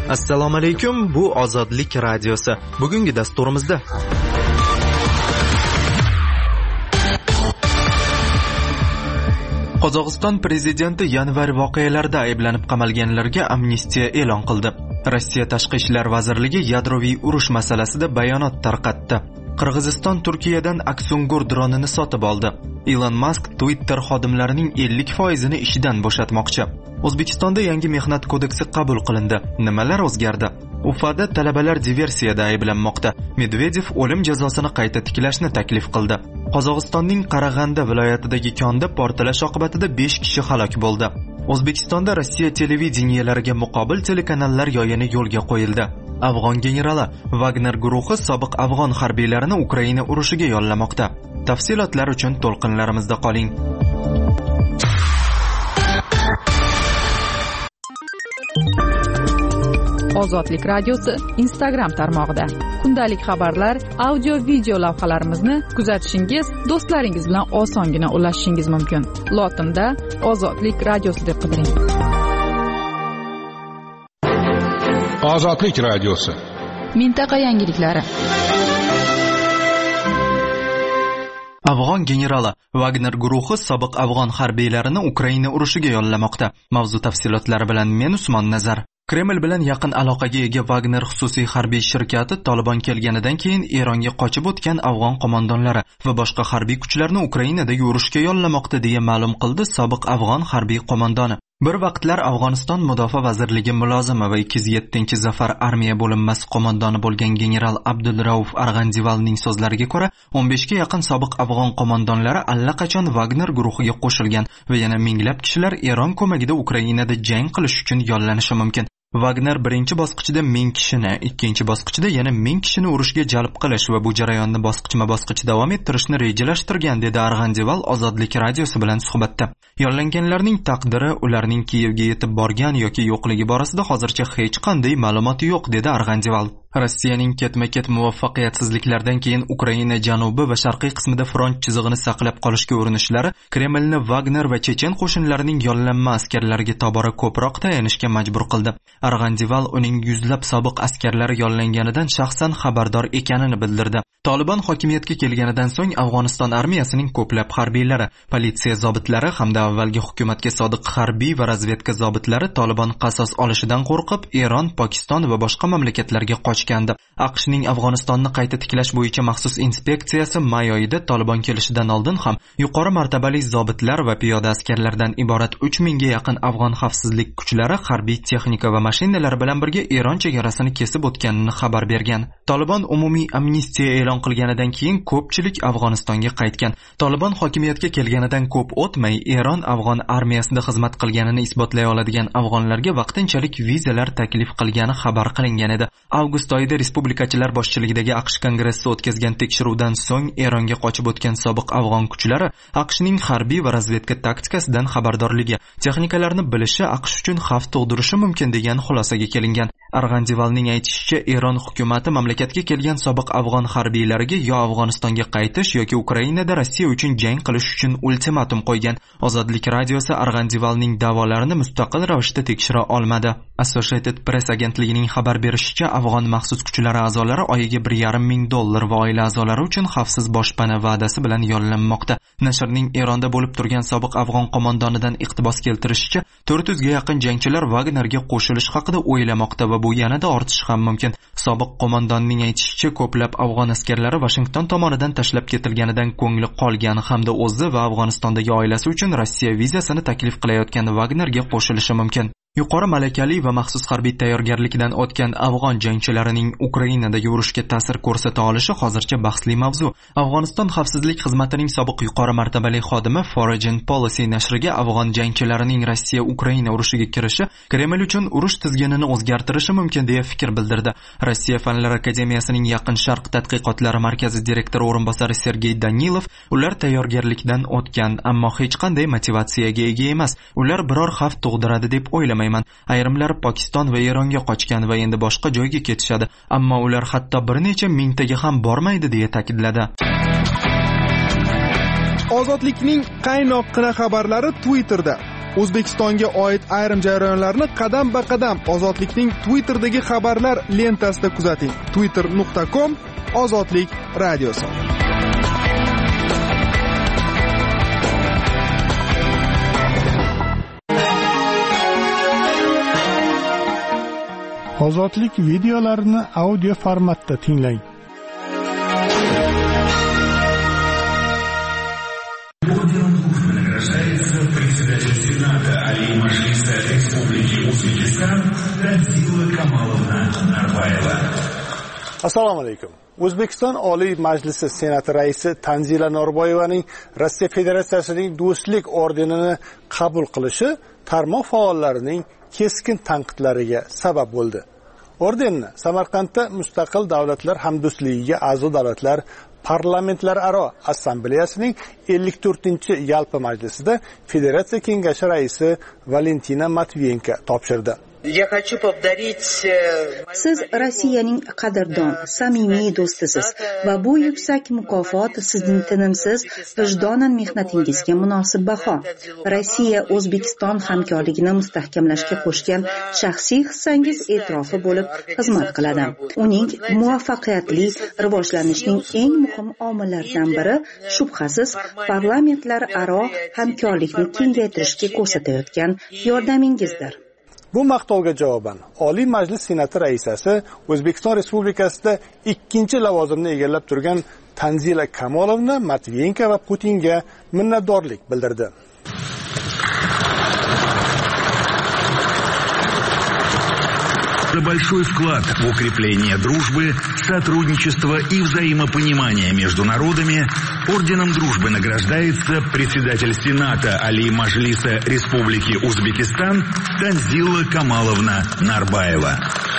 Assalomu alaykum, bu Ozodlik radiosi. Bugungi dasturimizda Qozog'iston prezidenti yanvar voqealarida ayblanib qamalganlarga amnistiya e'lon qildi. Rossiya Tashqi ishlar vazirligi yadroviy urush masalasida bayonot tarqatdi. Qirg'iziston Turkiyadan Aksungur dronini sotib oldi. Elon Musk Twitter xodimlarining 50%ni ishidan bo'shatmoqchi. O'zbekistonda yangi mehnat kodeksi qabul qilindi. Nimalar o'zgardi? Ufada talabalar diversiyada ayblanmoqda. Medvedev o'lim jazosini qayta tiklashni taklif qildi. Qozog'istonning Qarag'anda viloyatidagi konda portlash oqibatida 5 kishi halok bo'ldi. O'zbekistonda Rossiya televideniyelariga muqobil telekanallar yoyini yo'lga qo'yildi. Afg'on generali Wagner guruhi sobiq afg'on harbiylarini Ukraina urushiga yollamoqda. Tafsilotlar uchun to'lqinlarimizda qoling. Ozodlik radiosi Instagram tarmog'ida kundalik xabarlar, audio video lavhalarimizni kuzatishingiz, do'stlaringiz bilan osongina ulashishingiz mumkin. Lotinda Ozodlik radiosi deb qidiring. Ozodlik radiosi. Mintaqa yangiliklari. Afg'on generali Wagner guruhi sobiq afg'on harbiylarini Ukraina urushiga yollamoqda. Mavzu tafsilotlari bilan men Usmon Nazar. Kreml bilan yaqin aloqaga ega Wagner xususiy harbiy shirkati Taliban kelganidan keyin Eronga qochib o'tgan afg'on qo'mondonlari va boshqa harbiy kuchlarni Ukrainadagi urushga yollamoqda deya ma'lum qildi sobiq afg'on harbiy qo'mondoni. Bir vaqtlar Afg'oniston Mudofaa vazirligi mulozimi va 207-Zafar armiya bo'linmasi qo'mondoni bo'lgan general Abdulrauf Arg'andivalning so'zlariga ko'ra, 15 ga yaqin sobiq afg'on qo'mondonlari allaqachon Wagner guruhiga qo'shilgan va yana minglab kishilar Eron ko'magida Ukrainada jang qilish uchun yollanishi mumkin. Wagner birinchi bosqichida 1000 kishini, ikkinchi bosqichda yana 1000 kishini urushga jalb qilish va bu jarayonni bosqichma-bosqich davom ettirishni rejalashtirgan, dedi Arg'andival Ozodlik radiosi bilan suhbatda. Yollanganlarning taqdiri, ularning Kiyevga yetib borgan yoki yo'qligi borasida hozircha hech qanday ma'lumot yo'q, dedi Arg'andival. Rossiyaning ketma-ket muvaffaqiyatsizliklardan keyin Ukraina janubi va sharqiy qismida front chizig'ini saqlab qolishga urinishlari Kremlni Wagner va chechen qo'shinlarining yollanma askarlariga tobora ko'proq tayanishga majbur qildi. Arg'andival uning yuzlab sobiq askarlari yollanganidan shaxsan xabardor ekanini bildirdi. Taliban hokimiyatga kelganidan so'ng Afg'oniston armiyasining ko'plab harbiylari, politsiya zobitlari hamda avvalgi hukumatga sodiq harbiy va razvedka zobitlari Taliban qasos olishidan qo'rqib Eron, Pokiston va boshqa mamlakatlarga qochgandi. AQShning Afg'onistonni qayta tiklash bo'yicha maxsus inspeksiyasi may oyida Taliban kelishidan oldin ham yuqori martabali zobitlar va piyoda askarlardan iborat 3000 ga yaqin afg'on xavfsizlik kuchlari harbiy texnika va mashinalar bilan birga Eron chegarasini kesib o'tganini xabar bergan. Taliban umumiy amnistiya e'lon qilganidan keyin ko'pchilik Afg'onistonga qaytgan. Taliban hokimiyatga kelganidan ko'p o'tmay Eron afg'on armiyasida xizmat qilganini isbotlay oladigan afg'onlarga vaqtinchalik vizalar taklif qilgani xabar qilingan edi. Avgust oyida respublikachilar boshchiligidagi AQSh kongressi o'tkazgan tekshiruvdan so'ng Eronga qochib o'tgan sobiq afg'on kuchlari AQShning harbiy va razvedka taktikasidan xabardorligi, texnikalarni bilishi AQSh uchun xavf tug'dirishi mumkin degan xulosaga kelingan. Arg'andivalning aytishicha, Eron hukumati mamlakatga kelgan sobiq afg'on harbiylariga yo Afg'onistonga qaytish yoki Ukrainada Rossiya uchun jang qilish uchun ultimatum qo'ygan. Ozodlik radiosi Arg'andivalning da'volarini mustaqil ravishda tekshira olmadi. Associated Press agentligining xabar berishicha, afg'on maxsus kuchlari a'zolari oyiga $1,500 va oila a'zolari uchun xavfsiz boshpana va'dasi bilan yollanmoqda. Nashrning Eronda bo'lib turgan sobiq afg'on qo'mondonidan iqtibos keltirishicha, 400 ga yaqin jangchilar Wagnerga qo'shilish haqida o'ylamoqda va bu yanada ortishi ham mumkin. Sobiq qo'mondonning aytishicha, ko'plab afg'on askarlari Washington tomonidan tashlab ketilganidan ko'ngli qolgan hamda o'zi va Afg'onistondagi oilasi uchun Rossiya vizasini taklif qilayotgan Wagnerga qo'shilishi mumkin. Yuqori malakali va maxsus harbiy tayyorgarlikdan o'tgan afg'on jangchilarining Ukrainadagi urushga ta'sir ko'rsata olishi hozircha bahsli mavzu. Afg'oniston xavfsizlik xizmatining sobiq yuqori martabali xodimi Foreign Policy nashriga afg'on jangchilarining Rossiya-Ukraina urushiga kirishi Kreml uchun urush tizginini o'zgartirishi mumkin deya fikr bildirdi. Rossiya Fanlar akademiyasining Yaqin Sharq tadqiqotlari markazi direktori o'rinbosari Sergey Danilov, ular tayyorgarlikdan o'tgan, ammo hech qanday motivatsiyaga ega emas. Ular biror xavf tug'diradi deb o'ylamayman. Ayrimlari Pokiston va Eronga qochgan va endi boshqa joyga ketishadi, ammo ular hatto bir necha mingtaga ham bormaydi deya ta'kidladi. Ozodlikning qaynoqqina xabarlari Twitterda. O'zbekistonga oid ayrim jarayonlarni qadam-ba-qadam Ozodlikning Twitter'dagi xabarlar lentasida kuzating. twitter.com/ozodlik radiosi. Ozodlik videolarini audio formatda tinglang. Орденом дружбы награждается председатель Сената Али Маджлиса Республики Узбекистан Танзила Камаловна Нарбаева. Assalomu alaykum. O'zbekiston Oliy Majlisi Senati raisi Tanzila Norboyevaning Rossiya Federatsiyasining Do'stlik ordenini qabul qilishi tarmoq faollarining keskin tanqidlariga sabab bo'ldi. Ordenni Samarqandda Mustaqil Davlatlar Hamdo'stligiga a'zo davlatlar Parlamentlararo Assambleyasining 54-yalpi majlisida Federatsiya Kengashi raisi Valentina Matviyenko topshirdi. Siz Rossiyaning qadrdon, samimiy do'stisiz va bu yuksak mukofot sizning tinimsiz vijdonan mehnatingizga munosib baho. Rossiya O'zbekiston hamkorligini mustahkamlashga qo'shgan shaxsiy hissangiz e'tirofi bo'lib xizmat qiladi. Uning muvaffaqiyatli rivojlanishning eng muhim omillaridan biri shubhasiz parlamentlararo hamkorlikni kengaytirishga ko'rsatayotgan yordamingizdir. Bu maqtovga javoban Oliy Majlis Senati raisasi O'zbekiston Respublikasida ikkinchi lavozimni egallab turgan Tanzila Kamolovna Matviyenko va Putinga minnatdorlik bildirdi. За большой вклад в укрепление дружбы, сотрудничества и взаимопонимания между народами орденом дружбы награждается председатель Сената Али Маджлиса Республики Узбекистан Танзила Камаловна Нарбаева.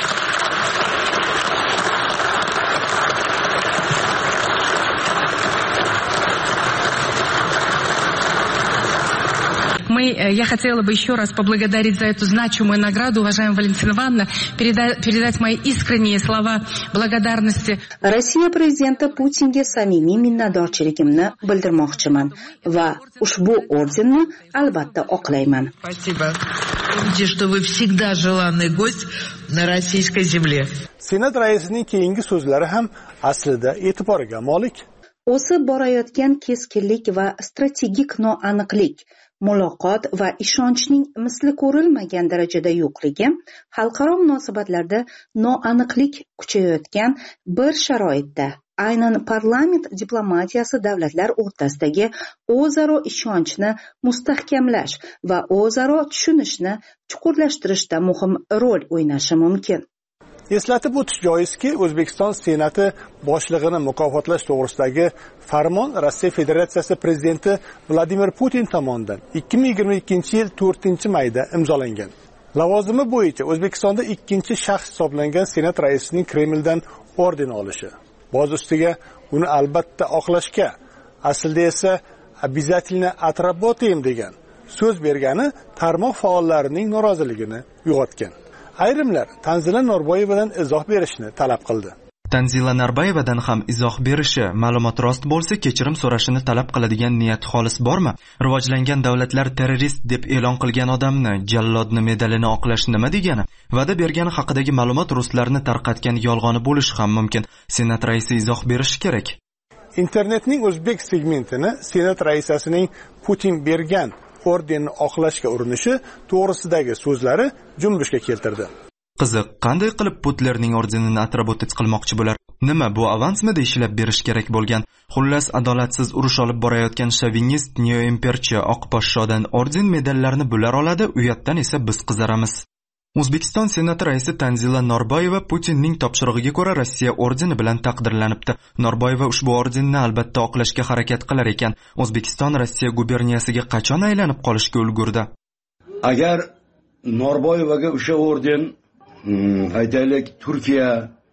Я хотела бы еще раз поблагодарить за эту значимую награду, уважаемая Валентина Ивановна, передать мои искренние слова благодарности. Rossiya prezidenti Putinga samimiy minnatdorchiligimni bildirmoqchiman va ushbu ordenni albatta oqlayman. Спасибо. Помните, что вы всегда желанный гость на российской земле. Senat raisining keyingi so'zlari ham aslida e'tiborga molik. O'sib borayotgan keskinlik va strategik noaniqlik, muloqot va ishonchning misli ko'rilmagan darajada yo'qligi, xalqaro munosabatlarda noaniqlik kuchayayotgan bir sharoitda aynan parlament diplomatiyasi davlatlar o'rtasidagi o'zaro ishonchni mustahkamlash va o'zaro tushunishni chuqurlashtirishda muhim rol o'ynashi mumkin. Eslatib o'tish joizki, O'zbekiston Senati boshlig'ini mukofotlash to'g'risidagi farmon Rossiya Federatsiyasi prezidenti Vladimir Putin tomonidan 2022-yil 4-mayda imzolangan. Lavozimi bo'yicha O'zbekistonda ikkinchi shaxs hisoblangan Senat raisining Kremldan orden olishi. Boz ustiga uni albatta oqlashga, aslida esa обязательно отработаем degan so'z bergani tarmoq faollarining noroziligini uyg'otgan. Ayrimlar Tanzila Norboyevadan izoh berishni talab qildi. Tanzila Norboyevadan ham izoh berishi, ma'lumot rost bo'lsa kechirim so'rashini talab qiladigan niyat xolis bormi? Rivojlangan davlatlar terrorist deb e'lon qilgan odamni, jallodni medalini oqlash nima degani? Va'da bergani haqidagi ma'lumot ruslarni tarqatgan yolg'oni bo'lishi ham mumkin. Senat raisi izoh berishi kerak. Internetning o'zbek segmentini Senat raisasining Putin bergan ordenni oqlashga urinishi to'g'risidagi so'zlari junbushga keltirdi. Qiziq, qanday qilib Putlerning ordenini atrabotich qilmoqchi bo'lar? Nima bu avansmida ishlab berish kerak bo'lgan? Xullas, adolatsiz urush olib borayotgan shovinist neoimperchi oq poshshodan orden medallarini bular oladi, uyatdan esa biz qizaramiz. O'zbekiston Senati raisi Tanzila Norboyeva Putinning topshirig'iga ko'ra Rossiya ordeni bilan taqdirlanibdi. Norboyeva ushbu ordenni albatta oqlashga harakat qilar ekan. O'zbekiston Rossiya guberniyasiga qachon aylanib qolishga ulgurdi? Agar Norboyevaga o'sha orden, aytaylik, Turkiya,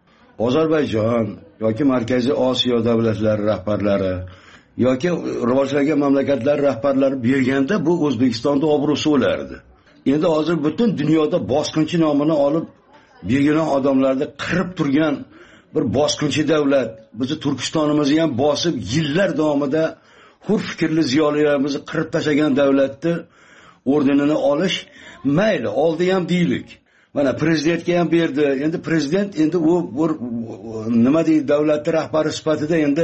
Ozarbayjon yoki Markaziy Osiyo davlatlari rahbarlari yoki rivojlangan mamlakatlar rahbarlari berganda bu O'zbekistonda obro'si bo'lardi. Endi hozir butun dunyoda bosqinchi nomini olib begunoh odamlarni qirib turgan bir bosqinchi davlat, bizni Turkistonimizni ham bosib yillar davomida hur fikrli ziyolilarimizni qirib tashlagan davlatni ordenini olish mayli, oldi ham deylik. Mana prezidentga ham berdi. Endi prezident endi u nima deydi, davlat rahbari sifatida endi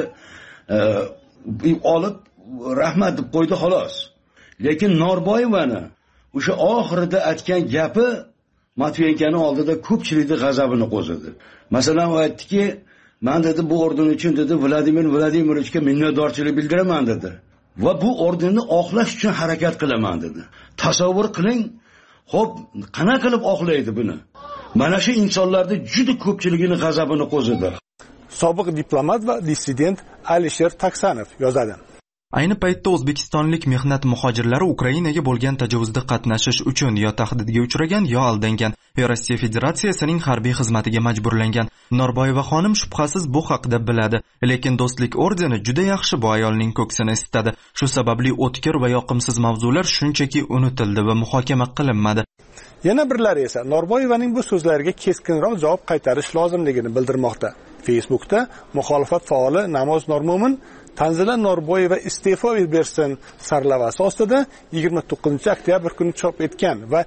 olib rahmat deb qo'ydi xolos. Lekin Norboyevani o'sha oxirida aytgan gapi Matviyenkoning oldida ko'pchilikning g'azabini qo'zidi. Masalan, u aytdiki, men dedi bu orden uchun dedi Vladimir Vladimirovichga minnatdorchilik bildiraman dedi. Va bu ordenni oqlash uchun harakat qilaman dedi. Tasavvur qiling, xo'p, qanaqa qilib oqlaydi buni? Mana shu insonlarning juda ko'pchiligining g'azabini qo'zidi. Sobiq diplomat va dissident Alisher Taksanov yozadi. Ayni paytda o'zbekistonlik mehnat muhojirlari Ukrainaga bo'lgan tajovuzda qatnashish uchun yo tahdidga uchragan, yo aldangan, yo Rossiya Federatsiyasining harbiy xizmatiga majburlangan. Norboyeva xonim shubhasiz bu haqda biladi, lekin do'stlik ordeni juda yaxshi bu ayolning ko'ksini isitadi. Shu sababli o'tkir va yoqimsiz mavzular shunchaki unutildi va muhokama qilinmadi. Yana birlari esa Norboyevaning bu so'zlariga keskinroq javob qaytarish lozimligini bildirmoqda. Facebookda muxolifat faoli Namoz Normo'min Tanzila Norboyeva iste'fo bersin sarlavasi ostida 29 oktyabr kuni chop etgan va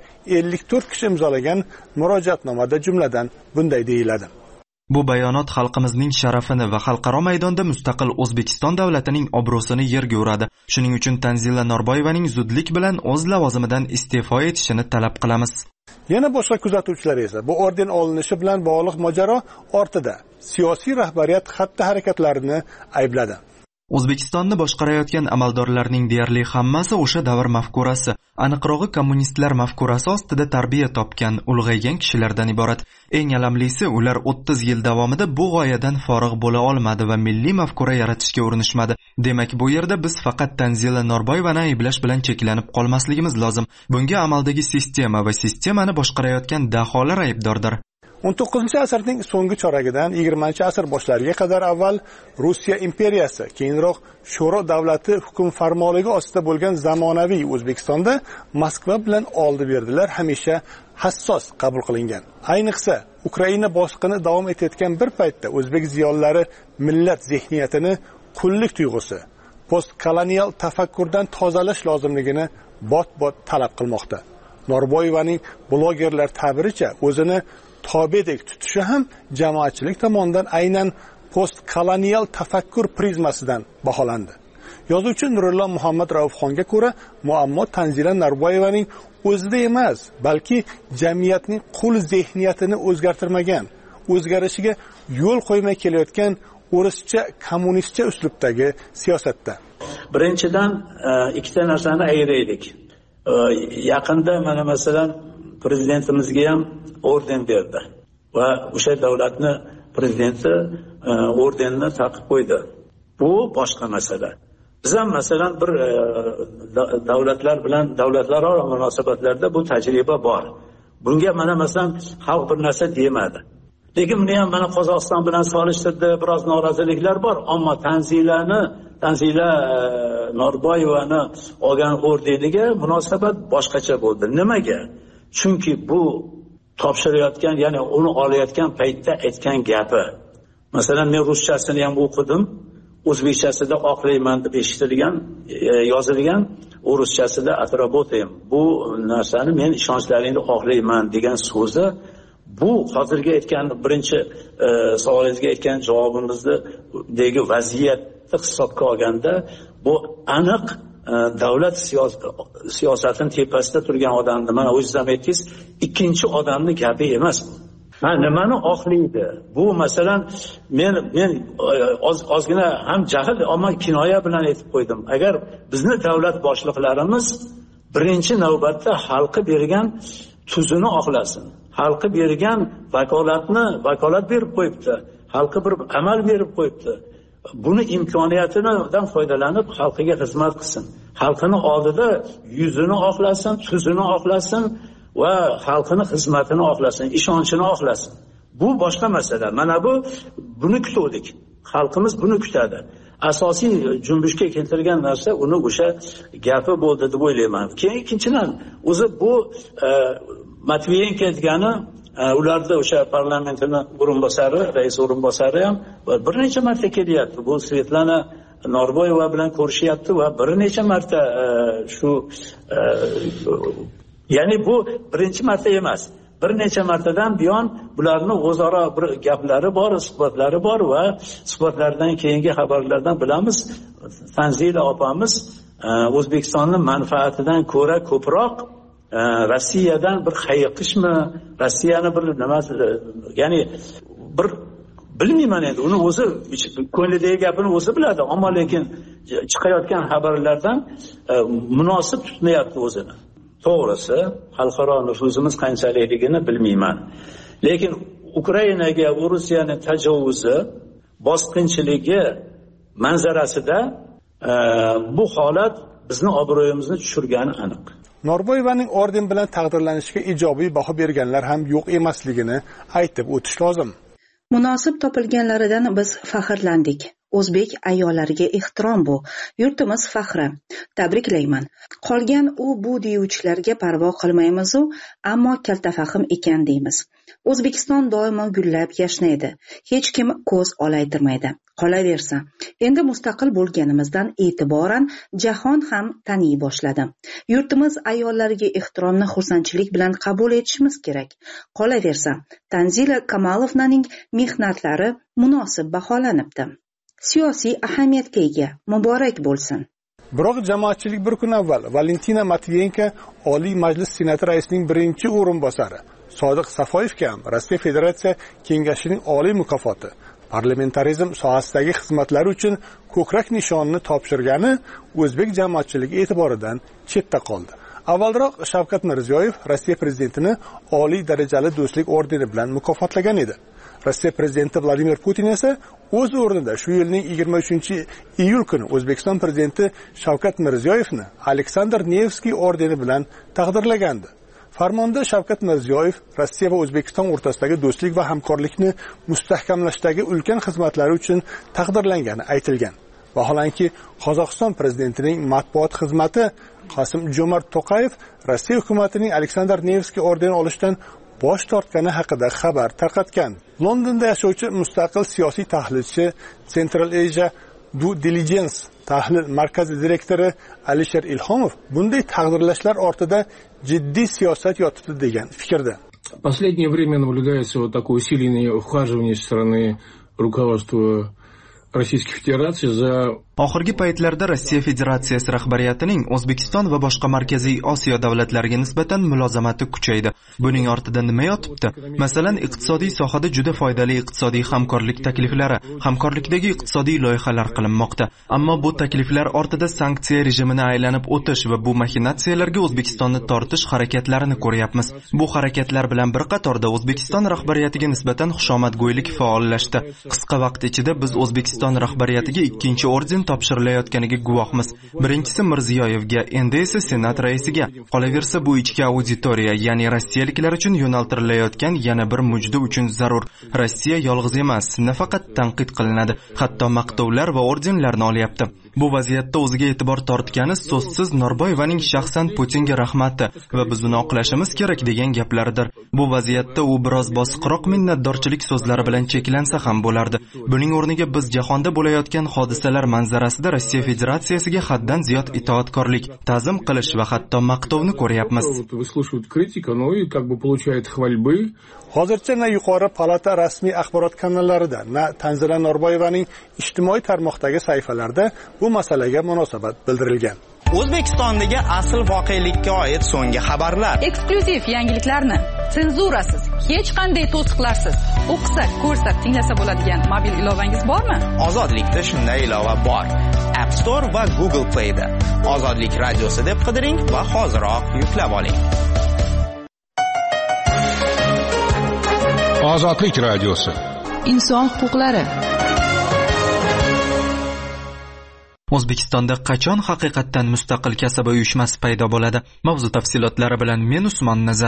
54 kishi imzolagan murojaatnomada jumladan bunday deyiladi. Bu bayonot xalqimizning sharafini va xalqaro maydonda mustaqil O'zbekiston davlatining obro'sini yerga uradi. Shuning uchun Tanzila Norboyevaning zudlik bilan o'z lavozimidan iste'fo etishini talab qilamiz. Yana boshqa kuzatuvchilar esa bu orden olinishi bilan bog'liq mojaro ortida siyosiy rahbariyat xatti-harakatlarini aybladi. O'zbekistonni boshqarayotgan amaldorlarning deyarli hammasi o'sha davr mafkurasi, aniqrog'i kommunistlar mafkurasi ostida tarbiya topgan, ulg'aygan kishilardan iborat. Eng alamlisi, ular 30 yil davomida bu g'oyadan forig' bo'la olmadi va milliy mafkura yaratishga urinishmadi. Demak, bu yerda biz faqat Tanzila Norboyevani ayblash bilan cheklanib qolmasligimiz lozim. Bunga amaldagi sistema va sistemani boshqarayotgan daholar aybdordir. 19-asrning so'nggi choragidan 20-asr boshlariga qadar avval Rossiya imperiyasi, keyinroq Sho'ro davlati hukm farmonligi ostida bo'lgan zamonaviy O'zbekistonda Moskva bilan oldi-berdilar hamisha hassos qabul qilingan. Ayniqsa, Ukraina bosqini davom etayotgan bir paytda o'zbek ziyolilari millat zehniyatini qullik tuyg'usi, postkolonial tafakkurdan tozalash lozimligini bot-bot talab qilmoqda. Norboyevaning blogerlar ta'biricha o'zini tobedek tutishi ham jamoatchilik tomonidan aynan postkolonial tafakkur prizmasidan baholandi. Yozuvchi Nurullo Muhammad Raufxonga ko'ra, muammo Tanzila Norboyevaning o'zida emas, balki jamiyatning qul zehniyatini o'zgartirmagan, o'zgarishiga yo'l qo'ymay kelayotgan o'rischa kommunistcha uslubdagi siyosatda. Birinchidan ikkita narsani ayiraylik. Yaqinda mana masalan prezidentimizga ham orden berdi va o'sha davlatni prezidenti ordenni taqib qo'ydi. Bu boshqa masala. Biz ham masalan bir davlatlar bilan davlatlararo munosabatlarda bu tajriba bor. Bunga mana masalan xalq bir narsa demadi. Lekin buni ham mana Qozog'iston bilan solishtirdi, biroz noroziliklar bor, ammo Tanzila Norboyevani olgan ordeniga munosabat boshqacha bo'ldi. Nimaga? Chunki bu topshirayotgan, ya'ni uni olayotgan paytda aytgan gapi. Masalan, men ruschasini ham o'qidim. O'zbekchasida oqlayman deb eshitilgan, yozilgan, ruschasida atrobotayim. Bu narsani men ishonchlaringni oqlayman degan so'zi bu hozirgi aytgan birinchi savolingizga aytgan javobimizdagi vaziyatni hisobga olganda bu aniq davlat siyosatining tepasida turgan odamni, mana o'zingiz ham aytdingiz, ikkinchi odamning gapi emas bu. Nimani oqlaydi? Bu masalan men ozgina ham jahl, ammo kinoya bilan aytib qo'ydim. Agar bizni davlat boshliqlarimiz birinchi navbatda xalqi bergan tuzini oqlasin, xalqi bergan vakolat berib qo'yibdi, xalqi bir amal berib qo'yibdi. Buni imkoniyatidan foydalanib xalqiga xizmat qilsin. Xalqini oldida yuzini oqlasin, tuzini oqlasin va xalqini xizmatini oqlasin, ishonchini oqlasin. Bu boshqa masala. Mana buni kutdik. Xalqimiz buni kutadi. Asosiy junbushga keltirgan narsa uni o'sha gapi bo'ldi deb o'ylayman. Keyin ikkinchidan, o'zi bu Matviyenko aytgani, ularda o'sha parlamentning o'rinbosari, rais o'rinbosari ham bir necha marta kelyapti. Bu Svetlana Norboyeva bilan ko'rishyapti va bir necha marta ya'ni bu birinchi marta emas. Bir necha martadan buyon bularning o'zaro bir gaplari bor, suhbatlari bor va suhbatlardan keyingi xabarlardan bilamiz, Tanzila opamiz O'zbekistonning manfaatidan ko'ra ko'proq Rossiyadan bir hayiqishmi, Rossiyani bir nima, ya'ni bir bilmayman endi, uni o'zi ko'nglidagi gapini o'zi biladi, ammo lekin chiqayotgan xabarlardan munosib tutmayapti o'zini. To'g'risi, xalqaro nufuzimiz qanchaligini bilmayman. Lekin Ukrainaga Rossiyaning tajovuzi, bosqinchiligi manzarasida bu holat bizni obro'yimizni tushirgani aniq. Norboyevaning orden bilan taqdirlanishiga ijobiy baho berganlar ham yo'q emasligini aytib o'tish lozim. Munosib topilganlaridan biz faxrlandik. O'zbek ayollariga ehtirom bu. Yurtimiz faxri. Tabriklayman. Qolgan bu deyuvchilarga parvo qilmaymiz-u, ammo kaltafahm ekan deymiz. O'zbekiston doimo gullab yashnaydi. Hech kim ko'z olaytirmaydi. Qolaversa, endi mustaqil bo'lganimizdan e'tiboran jahon ham taniy boshladi. Yurtimiz ayollariga ehtiromni xursandchilik bilan qabul etishimiz kerak. Qolaversa, Tanzila Kamalovnaning mehnatlari munosib baholanibdi. Siyosiy ahamiyatga ega, muborak bo'lsin. Biroq jamoatchilik bir kun avval Valentina Matviyenko Oliy Majlis Senati raisining birinchi o'rinbosari Sodiq Safoyevga ham Rossiya Federatsiya Kengashining oliy mukofoti parlamentarizm sohasidagi xizmatlari uchun ko'krak nishonini topshirgani o'zbek jamoatchiligi e'tiboridan chetda qoldi. Avvalroq Shavkat Mirziyoyev Rossiya prezidentini oliy darajali do'stlik ordeni bilan mukofotlagan edi. Rossiya prezidenti Vladimir Putin esa o'z o'rnida shu yilning 23-iyul kuni O'zbekiston prezidenti Shavkat Mirziyoyevni Aleksandr Nevskiy ordeni bilan taqdirlagandi. Farmonda Shavkat Mirziyoyev Rossiya va O'zbekiston o'rtasidagi do'stlik va hamkorlikni mustahkamlashdagi ulkan xizmatlari uchun taqdirlangani aytilgan. Vaholanki, Qozog'iston prezidentining matbuot xizmati Qosim-Jomart To'qayev Rossiya hukumatining Aleksandr Nevskiy ordeni olishdan bosh tortgani haqida xabar tarqatgan. Londonda yashovchi mustaqil siyosiy tahlilchi Central Asia Due Diligence tahlil markazi direktori Alisher Ilhomov bunday taqdirlashlar ortida jiddiy siyosat yotibdi degan fikrda. В последнее время наблюдается вот такое усиленное ухаживание со стороны руководства Российской Федерации за Oxirgi paytlarda Rossiya Federatsiyasi rahbariyatining O'zbekiston va boshqa Markaziy Osiyo davlatlariga nisbatan mulozamati kuchaydi. Buning ortida nima yotibdi? Masalan, iqtisodiy sohada juda foydali iqtisodiy hamkorlik takliflari, hamkorlikdagi iqtisodiy loyihalar qilinmoqda. Ammo bu takliflar ortida sanksiya rejimini aylanib o'tish va bu maxinatsiyalarga O'zbekistonni tortish harakatlarini ko'ryapmiz. Bu harakatlar bilan bir qatorda O'zbekiston rahbariyatiga nisbatan xushomadgo'ylik faollashdi. Qisqa vaqt ichida biz O'zbekiston rahbariyatiga ikkinchi orden topshirilayotganiga guvohmiz. Birinchisi Mirziyoyevga, endi esa Senat raisiga. Qolaversa bu ichki auditoriya, ya'ni rossiyaliklar uchun yo'naltirilayotgan yana bir mujda uchun zarur. Rossiya yolg'iz emas, nafaqat tanqid qilinadi, hatto maqtovlar va ordenlarni olyapti. Bu vaziyatda o'ziga e'tibor tortgani so'zsiz Norboyevaning shaxsan Putinga rahmati va biz uni oqlashimiz kerak degan gaplaridir. Bu vaziyatda u biroz bosiqroq minnatdorchilik so'zlari bilan cheklansa ham bo'lardi. Buning o'rniga biz jahonda bo'layotgan hodisalar manzarasida Rossiya Federatsiyasiga haddan ziyod itoatkorlik, ta'zim qilish va hatto maqtovni ko'ryapmiz. Hozircha na yuqori palata rasmiy axborot kanallarida, na Tanzila Norboyevaning ijtimoiy tarmoqdagi sahifalarida bu masalaga munosabat bildirilgan. O'zbekistondagi asl voqelikka oid so'nggi xabarlar. Eksklyuziv yangiliklarni senzurasiz, hech qanday to'siqlarsiz o'qisa, ko'rsa, tinglasa bo'ladigan mobil ilovangiz bormi? Ozodlikda shunday ilova bor. App Store va Google Play'da. Ozodlik radiosi deb qidiring va hoziroq yuklab oling. Ozodlik radiosi. Inson huquqlari. O'zbekistonda qachon haqiqatdan mustaqil kasaba uyushmasi paydo bo'ladi? Mavzu tafsilotlari bilan men Usmon Nazar.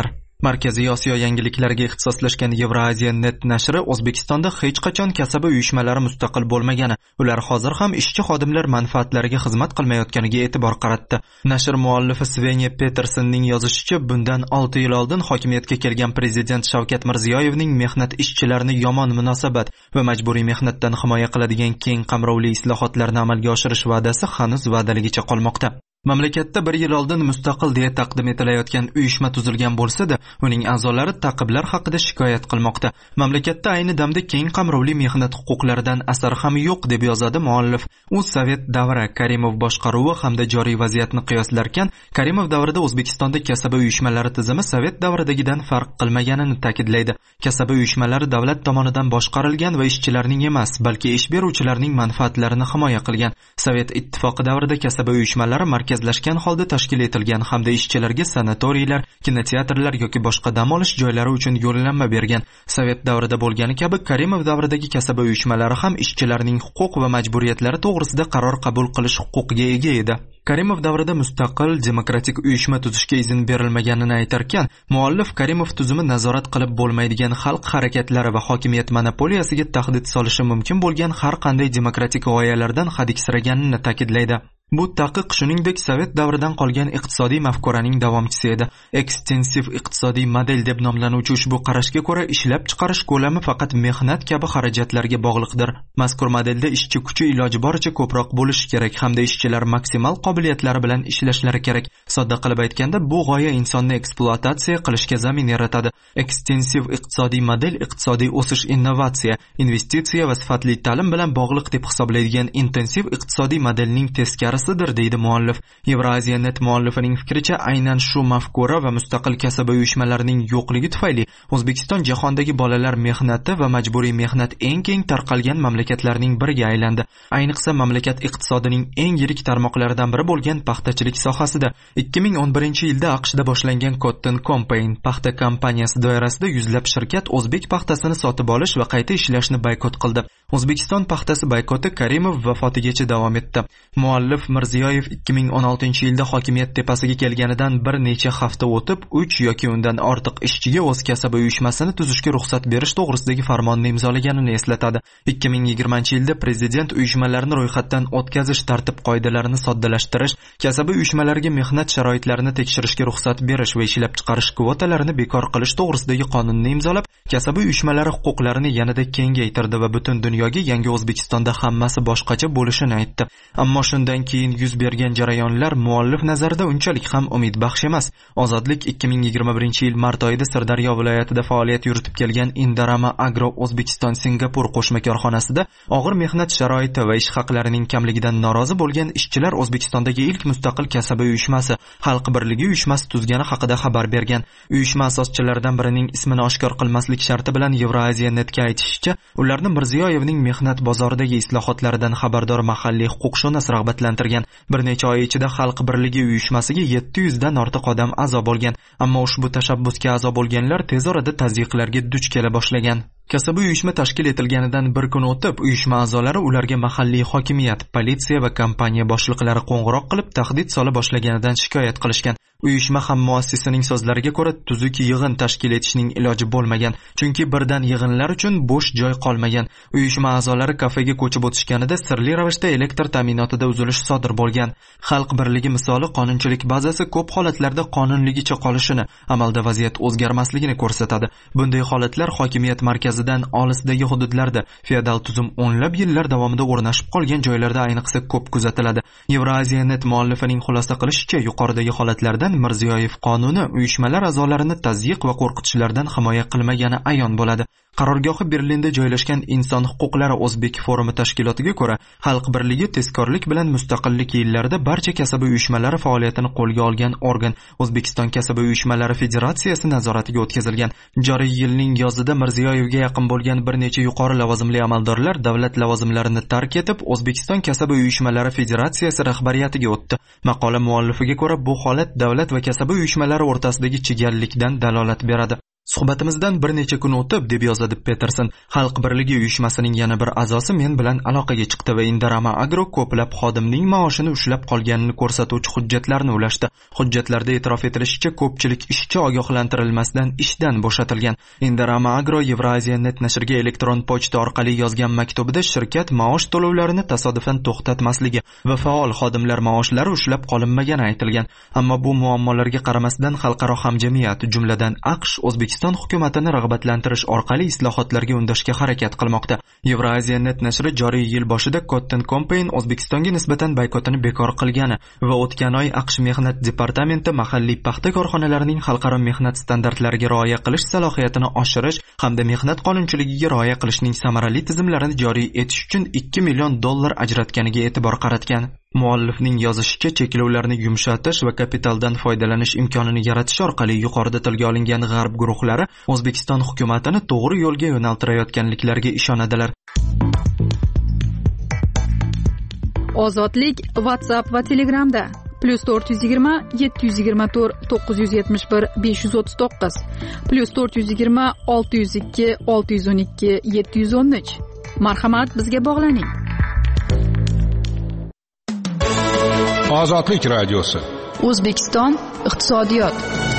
Markaziy Osiyo yangiliklariga ixtisoslashgan Euraziya.net nashri O'zbekistonda hech qachon kasaba uyushmalari mustaqil bo'lmagani, ular hozir ham ishchi xodimlar manfaatlariga xizmat qilmayotganiga e'tibor qaratdi. Nashr muallifi Svenja Petersonning yozishicha, bundan 6 yil oldin hokimiyatga kelgan prezident Shavkat Mirziyoyevning mehnat ishchilarini yomon munosabat va majburiy mehnatdan himoya qiladigan keng qamrovli islohotlarni amalga oshirish va'dasi hanuz va'daligicha qolmoqda. Mamlakatda 1 yil oldin mustaqil deya taqdim etilayotgan uyushma tuzilgan bo'lsa-da, uning a'zolari ta'qiblar haqida shikoyat qilmoqda. Mamlakatda ayni damda keng qamrovli mehnat huquqlaridan asar ham yo'q deb yozadi muallif. U Sovet davri Karimov boshqaruvi hamda joriy vaziyatni qiyoslarkan, Karimov davrida O'zbekistonda kasaba uyushmalari tizimi Sovet davridagidan farq qilmaganini ta'kidlaydi. Kasaba uyushmalari davlat tomonidan boshqarilgan va ishchilarning emas, balki ish beruvchilarning manfaatlarini himoya qilgan. Sovet ittifoqi davrida kasaba uyushmalari markazlashgan holda tashkil etilgan hamda ishchilarga sanatoriylar, kinoteatrlar yoki boshqa dam olish joylari uchun yo'llanma bergan. Sovet davrida bo'lgani kabi Karimov davridagi kasaba uyushmalari ham ishchilarning huquq va majburiyatlari to'g'risida qaror qabul qilish huquqiga ega edi. Karimov davrida mustaqil demokratik uyushma tuzishga izn berilmaganini aytarkan, muallif Karimov tuzumi nazorat qilib bo'lmaydigan xalq harakatlari va hokimiyat monopoliyasiga tahdid solishi mumkin bo'lgan har qanday demokratik g'oyalardan hadiksiraganini ta'kidlaydi. Bu taqiq shuningdek Sovet davridan qolgan iqtisodiy mafkuraning davomchisi edi. Ekstensiv iqtisodiy model deb nomlanuvchi ushbu qarashga ko'ra ishlab chiqarish ko'lami faqat mehnat kabi xarajatlarga bog'liqdir. Mazkur modelda ishchi kuchi iloji boricha ko'proq bo'lishi kerak hamda ishchilar maksimal qobiliyatlari bilan ishlashlari kerak. Sodda qilib aytganda, bu g'oya insonni ekspluatatsiya qilishga zamin yaratadi. Ekstensiv iqtisodiy model iqtisodiy o'sish, innovatsiya, investitsiya va sifatli ta'lim bilan bog'liq deb hisoblaydigan intensiv iqtisodiy modelning teskari deydi muallif. Euraziya.net muallifining fikricha, aynan shu mafkura va mustaqil kasaba uyushmalarining yo'qligi tufayli O'zbekiston jahondagi bolalar mehnati va majburiy mehnat eng keng tarqalgan mamlakatlarning biriga aylandi. Ayniqsa mamlakat iqtisodining eng yirik tarmoqlaridan biri bo'lgan paxtachilik sohasida 2011-yilda AQShda boshlangan Cotton Campaign paxta kampaniyasi doirasida yuzlab shirkat o'zbek paxtasini sotib olish va qayta ishlashni boykot qildi. O'zbekiston paxtasi boykoti Karimov vafotigacha davom etdi. Muallif Mirziyoyev 2016-yilda hokimiyat tepasiga kelganidan bir necha hafta o'tib 3 yoki undan ortiq ishchiga o'z kasaba uyushmasini tuzishga ruxsat berish to'g'risidagi farmonni imzolaganini eslatadi. 2020-yilda prezident uyushmalarni ro'yxatdan o'tkazish tartib-qoidalarini soddalashtirish, kasaba uyushmalariga mehnat sharoitlarini tekshirishga ruxsat berish va ishlab chiqarish kvotalarini bekor qilish to'g'risidagi qonunni imzolab, kasaba uyushmalari huquqlarini yanada kengaytirdi va butun dunyoga yangi O'zbekistonda hammasi boshqacha bo'lishini aytdi. Ammo shundan keyin yuz bergan jarayonlar muallif nazarida unchalik ham umid baxsh emas. Ozodlik 2021-yil mart oyida Sirdaryo viloyatida faoliyat yuritib kelgan Indorama Agro O'zbekiston Singapur qo'shma korxonasida og'ir mehnat sharoiti va ish haqlarining kamligidan norozi bo'lgan ishchilar O'zbekistondagi ilk mustaqil kasaba uyushmasi, Xalq birligi uyushmasi tuzgani haqida xabar bergan. Uyushma asoschilaridan birining ismini oshkor qilmaslik sharti bilan Euraziya.netga aytishicha, ularni Mirziyoyevning mehnat bozoridagi islohotlaridan xabardor mahalliy huquqshunos rag'batlantirgan. Bir necha oy ichida Xalq birligi uyushmasiga 700 dan ortiq odam a'zo bo'lgan. Ammo ushbu tashabbusga a'zo bo'lganlar tez orada tazyiqlarga duch kela boshlagan. Kasaba uyushma tashkil etilganidan bir kun o'tib, uyushma a'zolari ularga mahalliy hokimiyat, politsiya va kompaniya boshliqlari qo'ng'iroq qilib tahdid sola boshlaganidan shikoyat qilishgan. Uyushma ham muassisining so'zlariga ko'ra tuzuk yig'in tashkil etishning iloji bo'lmagan, chunki birdan yig'inlar uchun bo'sh joy qolmagan. Uyushma a'zolari kafega ko'chib o'tishganida sirli ravishda elektr ta'minotida uzilish sodir bo'lgan. Xalq birligi misoli qonunchilik bazasi ko'p holatlarda qonunligicha qolishini, amalda vaziyat o'zgarmasligini ko'rsatadi. Bunday holatlar hokimiyat markazidan olisdagi hududlarda feodal tuzum o'nlab yillar davomida o'rnashib qolgan joylarda ayniqsa ko'p kuzatiladi. Euraziya.net muallifining xulosa qilishicha, yuqoridagi holatlardan Mirziyoyev qonuni uyushmalar a'zolarini tazyiq va qo'rqitishlardan himoya qilmagani ayon bo'ladi. Qarorgohi Berlinda joylashgan Inson huquqlari O'zbek forumi tashkilotiga ko'ra, Xalq birligi tezkorlik bilan mustaqillik yillarida barcha kasaba uyushmalari faoliyatini qo'lga olgan organ O'zbekiston kasaba uyushmalari federatsiyasi nazoratiga o'tkazilgan. Joriy yilning yozida Mirziyoyevga yaqin bo'lgan bir necha yuqori lavozimli amaldorlar davlat lavozimlarini tark etib, O'zbekiston kasaba uyushmalari federatsiyasi rahbariyatiga o'tdi. Maqola muallifiga ko'ra, bu holat davlat va kasaba uyushmalari o'rtasidagi chigallikdan dalolat beradi. Suhbatimizdan bir necha kun o'tib, deb yozadi Peterson, Xalq birligi uyushmasining yana bir a'zosi men bilan aloqaga chiqdi va Indorama Agro ko'plab xodimning maoshini ushlab qolganini ko'rsatuvchi hujjatlarni ulashdi. Hujjatlarda e'tirof etilishicha, ko'pchilik ishchi ogohlantirilmasdan ishdan bo'shatilgan. Indorama Agro Eurasia Net nashriga elektron pochta orqali yozgan maktubida shirkat maosh to'lovlarini tasodifan to'xtatmasligi va faol xodimlar maoshlari ushlab qolinmagani aytilgan. Ammo bu muammolarga qaramasdan xalqaro hamjamiyat, jumladan AQSh, O'zbekiston hukumatini rag'batlantirish orqali islohotlarga undashga harakat qilmoqda. Eurasia Net nashri joriy yil boshida Cotton Campaign O'zbekistonga nisbatan boykotini bekor qilgani va o'tgan oy AQSh mehnat departamenti mahalliy paxta korxonalarining xalqaro mehnat standartlariga rioya qilish salohiyatini oshirish hamda mehnat qonunchiligiga rioya qilishning samarali tizimlarini joriy etish uchun $2 million ajratganiga e'tibor qaratgan. Muallifning yozishicha, cheklovlarni yumshatish va kapitaldan foydalanish imkonini yaratish orqali yuqorida tilga olingan g'arb guruhlari O'zbekiston hukumatini to'g'ri yo'lga yo'naltirayotganliklariga ishonadilar. Ozodlik WhatsApp va Telegramda +420 724 971 539 +420 602 612 713. Marhamat, bizga bog'laning. Ozodlik radiosi. O'zbekiston iqtisodiyot.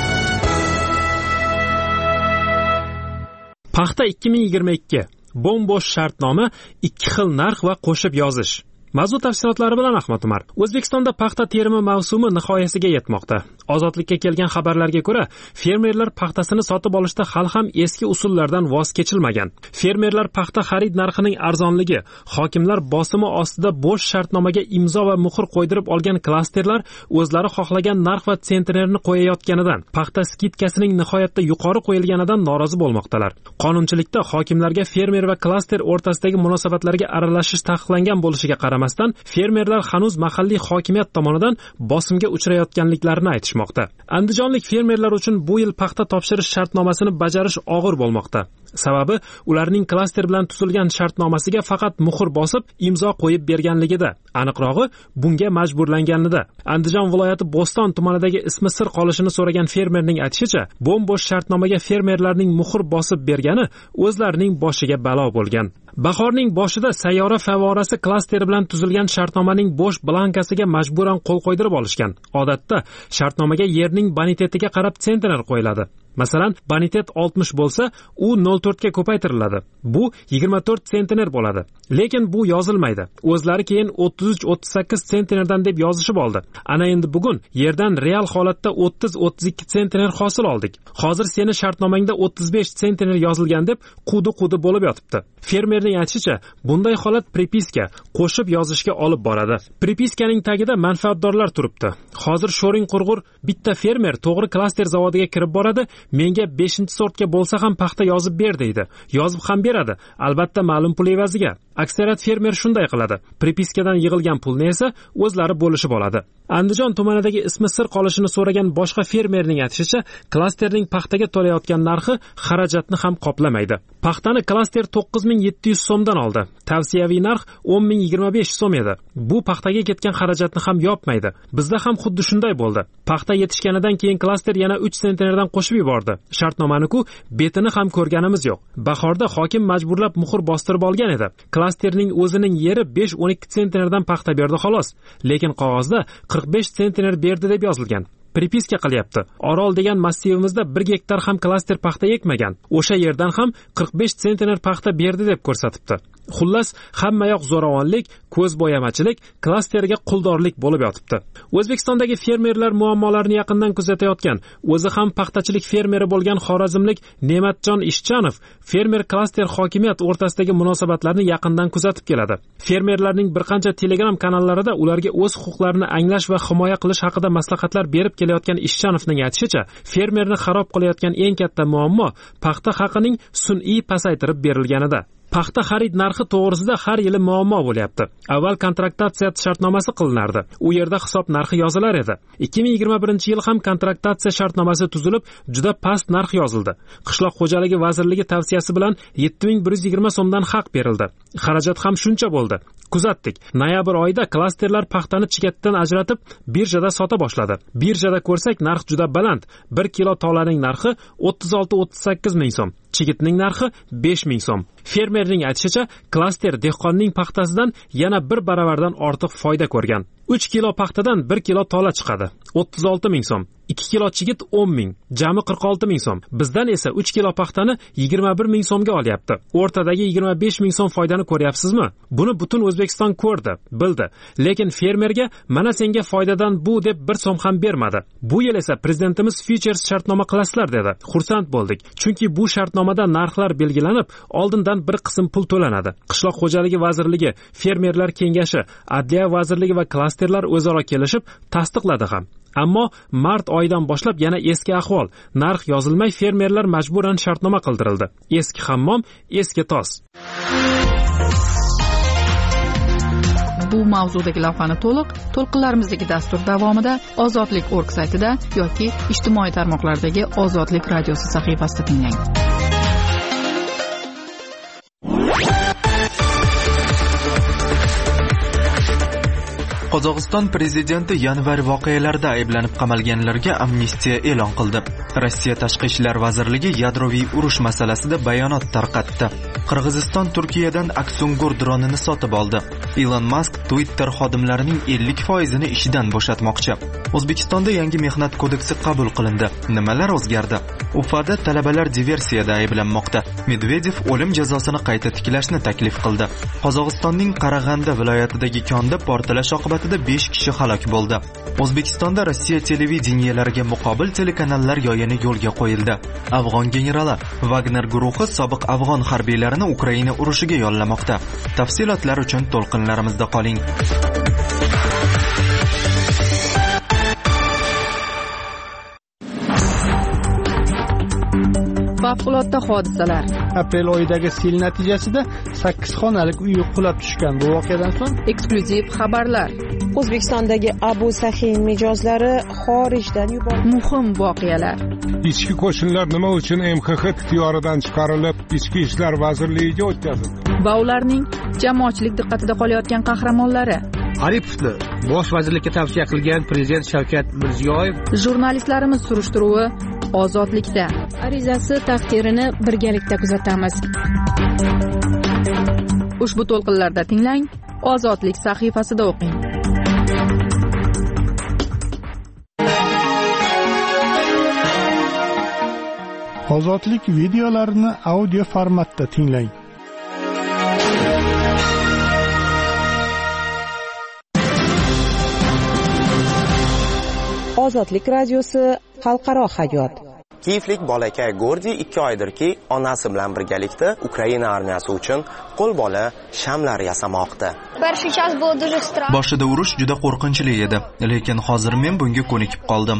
Paxta 2022. Bo'm-bo'sh shartnoma, 2 xil narx va qo'shib yozish. Mavzu tafsilotlari bilan Ahmad Umar. O'zbekistonda paxta terimi mavsumi nihoyasiga yetmoqda. Ozodlikka kelgan xabarlarga ko'ra, fermerlar paxtasini sotib olishda hali ham eski usullardan voz kechilmagan. Fermerlar paxta xarid narxining arzonligi, hokimlar bosimi ostida bo'sh shartnomaga imzo va muhr qo'ydirib olgan klasterlar o'zlari xohlagan narx va sentnerni qo'yayotganidan, paxta skidkasining nihoyatda yuqori qo'yilganidan norozi bo'lmoqdalar. Qonunchilikda hokimlarga fermer va klaster o'rtasidagi munosabatlarga aralashish taqiqlangan bo'lishiga qaramasdan, fermerlar hanuz mahalliy hokimiyat tomonidan bosimga uchrayotganliklarini aytishmoqda. Andijonlik fermerlar uchun bu yil paxta topshirish shartnomasini bajarish og'ir bo'lmoqda. Sababi ularning klaster bilan tuzilgan shartnomasiga faqat muhr bosib, imzo qo'yib berganligida, aniqrog'i bunga majburlanganida. Andijon viloyati Bo'ston tumanidagi ismi sir qolishini so'ragan fermerning aytishicha, bo'm-bo'sh shartnomaga fermerlarning muhr bosib bergani o'zlarining boshiga balo bo'lgan. Bahorning boshida sayyora favorasi klasteri bilan tuzilgan shartnomaning bo'sh blankasiga majburan qo'l qo'ydirib olishgan. Odatda shartnomaga yerning bonitetiga qarab sentner qo'yiladi. Masalan, bonitet 60 bo'lsa, u 0.4 ga ko'paytiriladi. Bu 24 sentner bo'ladi. Lekin bu yozilmaydi. O'zlari keyin 33-38 sentnerdan deb yozishib oldi. Ana endi bugun yerdan real holatda 30-32 sentner hosil oldik. Hozir seni shartnomangda 35 sentner yozilgan deb qudi bo'lib yotibdi. Fermerning aytishicha, bunday holat prepiska, qo'shib yozishga olib boradi. Prepiskaning tagida manfaatdorlar turibdi. Hozir sho'ring qurg'ur bitta fermer to'g'ri klaster zavodiga kirib boradi. Menga 5-sortga bo'lsa ham paxta yozib ber deydi. Yozib ham beradi, albatta ma'lum pul evaziga. Aksariyat fermer shunday qiladi. Prepiskadan yig'ilgan pulni esa o'zlari bo'lishib oladi. Andijon tumanidagi ismi sir qolishini so'ragan boshqa fermerning aytishicha, klasterning paxtaga to'layotgan narxi xarajatni ham qoplamaydi. Paxtani klaster 9700 so'mdan oldi. Tavsiyaviy narx 10025 so'm edi. Bu paxtaga ketgan xarajatni ham yopmaydi. Bizda ham xuddi shunday bo'ldi. Paxta yetishganidan keyin klaster yana 3 sentnerdan qo'shib yubordi. Shartnomani-ku betini ham ko'rganimiz yo'q. Bahorda hokim majburlab muhr bostirib olgan edi. Klasterning o'zining yeri 5-12 sentnerdan paxta berdi xolos. Lekin qog'ozda 45 sentner berdi deb yozilgan. Prepiska qilyapti. Orol degan massivimizda 1 gektar ham klaster paxta ekmagan. O'sha yerdan ham 45 sentner paxta berdi deb ko'rsatibdi. Xullas, hamma yoq zo'ravonlik, ko'zbo'yamachilik, klasterga quldorlik bo'lib yotibdi. O'zbekistondagi fermerlar muammolarini yaqindan kuzatayotgan, o'zi ham paxtachilik fermeri bo'lgan xorazmlik Ne'matjon Ishchanov fermer klaster hokimiyat o'rtasidagi munosabatlarni yaqindan kuzatib keladi. Fermerlarning bir qancha Telegram kanallarida ularga o'z huquqlarini anglash va himoya qilish haqida maslahatlar berib kelayotgan Ishchanovning aytishicha, fermerni xarob qilayotgan eng katta muammo paxta haqining sun'iy pasaytirib berilganida. Paxta xarid narxi to'g'risida har yili muammo bo'lyapti. Avval kontraktatsiya shartnomasi qilinardi. U yerda hisob narxi yozilar edi. 2021-yil ham kontraktatsiya shartnomasi tuzilib, juda past narx yozildi. Qishloq xo'jaligi vazirligi tavsiyasi bilan 7120 so'mdan haq berildi. Xarajat ham shuncha bo'ldi. Kuzatdik. Noyabr oyida klasterlar paxtani chigatidan ajratib, birjada sota boshladi. Birjada ko'rsak, narx juda baland. 1 kilo tolaning narxi 36-38 ming so'm. Chigitning narxi 5 ming so'm. Fermerning aytishicha, klaster dehqonning paxtasidan yana 1 baravardan ortiq foyda ko'rgan. 3 kilo paxtadan 1 kilo tola chiqadi. 36 ming so'm. 2 kilo chigit 10 ming, jami 46 ming so'm. Bizdan esa 3 kilo paxtani 21 ming so'mga olyapti. O'rtadagi 25 ming so'm foydani ko'ryapsizmi? Buni butun O'zbekiston ko'rdi, bildi. Lekin fermerga mana senga foydadan bu deb 1 so'm ham bermadi. Bu yil esa prezidentimiz futures shartnoma qilasizlar dedi. Xursand bo'ldik. Chunki bu shartnomada narxlar belgilanib, oldindan bir qism pul to'lanadi. Qishloq xo'jaligi vazirligi, fermerlar kengashi, adliya vazirligi va klasterlar o'zaro kelishib tasdiqladi ham. Ammo mart oyidan boshlab yana eski ahvol. Narx yozilmay fermerlar majburan shartnoma qildirildi. Eski hammom, eski tos. Bu mavzudagi lavhani to'lqinlarimizdagi dastur davomida ozodlik.org saytida yoki ijtimoiy tarmoqlardagi Ozodlik radiosi sahifasida tinglang. Qozog'iston prezidenti yanvar voqealarida ayblanib qamalganlarga amnistiya e'lon qildi. Rossiya Tashqi ishlar vazirligi yadroviy urush masalasida bayonot tarqatdi. Qirg'iziston Turkiyadan Aksungur dronini sotib oldi. Elon Musk Twitter xodimlarining 50%ni ishidan bo'shatmoqchi. O'zbekistonda yangi mehnat kodeksi qabul qilindi. Nimalar o'zgardi? Ufada talabalar diversiyada ayblanmoqda. Medvedev o'lim jazosini qayta tiklashni taklif qildi. Qozog'istonning Qarag'anda viloyatidagi konda portlash oqibatida 5 kishi halok bo'ldi. O'zbekistonda Rossiya televideniyelariga muqobil telekanallar yoyini yo'lga qo'yildi. Afg'on generali Wagner guruhi sobiq afg'on harbiylarini Ukraina urushiga yollamoqda. Tafsilotlar uchun to'lqinlarimizda qoling. Favqulodda hodisalar. Aprel oyidagi sel natijasida 8 xonalik uy qulab tushgan. Bu voqeadan so'ng eksklyuziv xabarlar. O'zbekistondagi Abu Sahin mijozlari xorijdan yuborildi. Muhim voqealar. Ichki qo'shinlar nima uchun MXX ixtiyoridan chiqarilib, Ichki ishlar vazirligiga o'tkazildi? Va ularning jamoatchilik diqqatida qolayotgan qahramonlari. Aripovni bosh vazirlikka tavsiya qilgan prezident Shavkat Mirziyoyev. Jurnalistlarimiz surishtiruvi Ozodlikda. Arizasi taqdirini birgalikda kuzatamiz. Ushbu to'lqinlarda tinglang, Ozodlik sahifasida o'qing. Ozodlik videolarini audio formatda tinglang. Ozodlik radiosi xalqaro hayot. Kiyevlik bolakay Gordi 2 oydirki onasi bilan birgalikda Ukraina armiyasi uchun qo'lbola shamlar yasamoqda. Boshida urush juda qo'rqinchli edi, lekin hozir men bunga ko'nikib qoldim.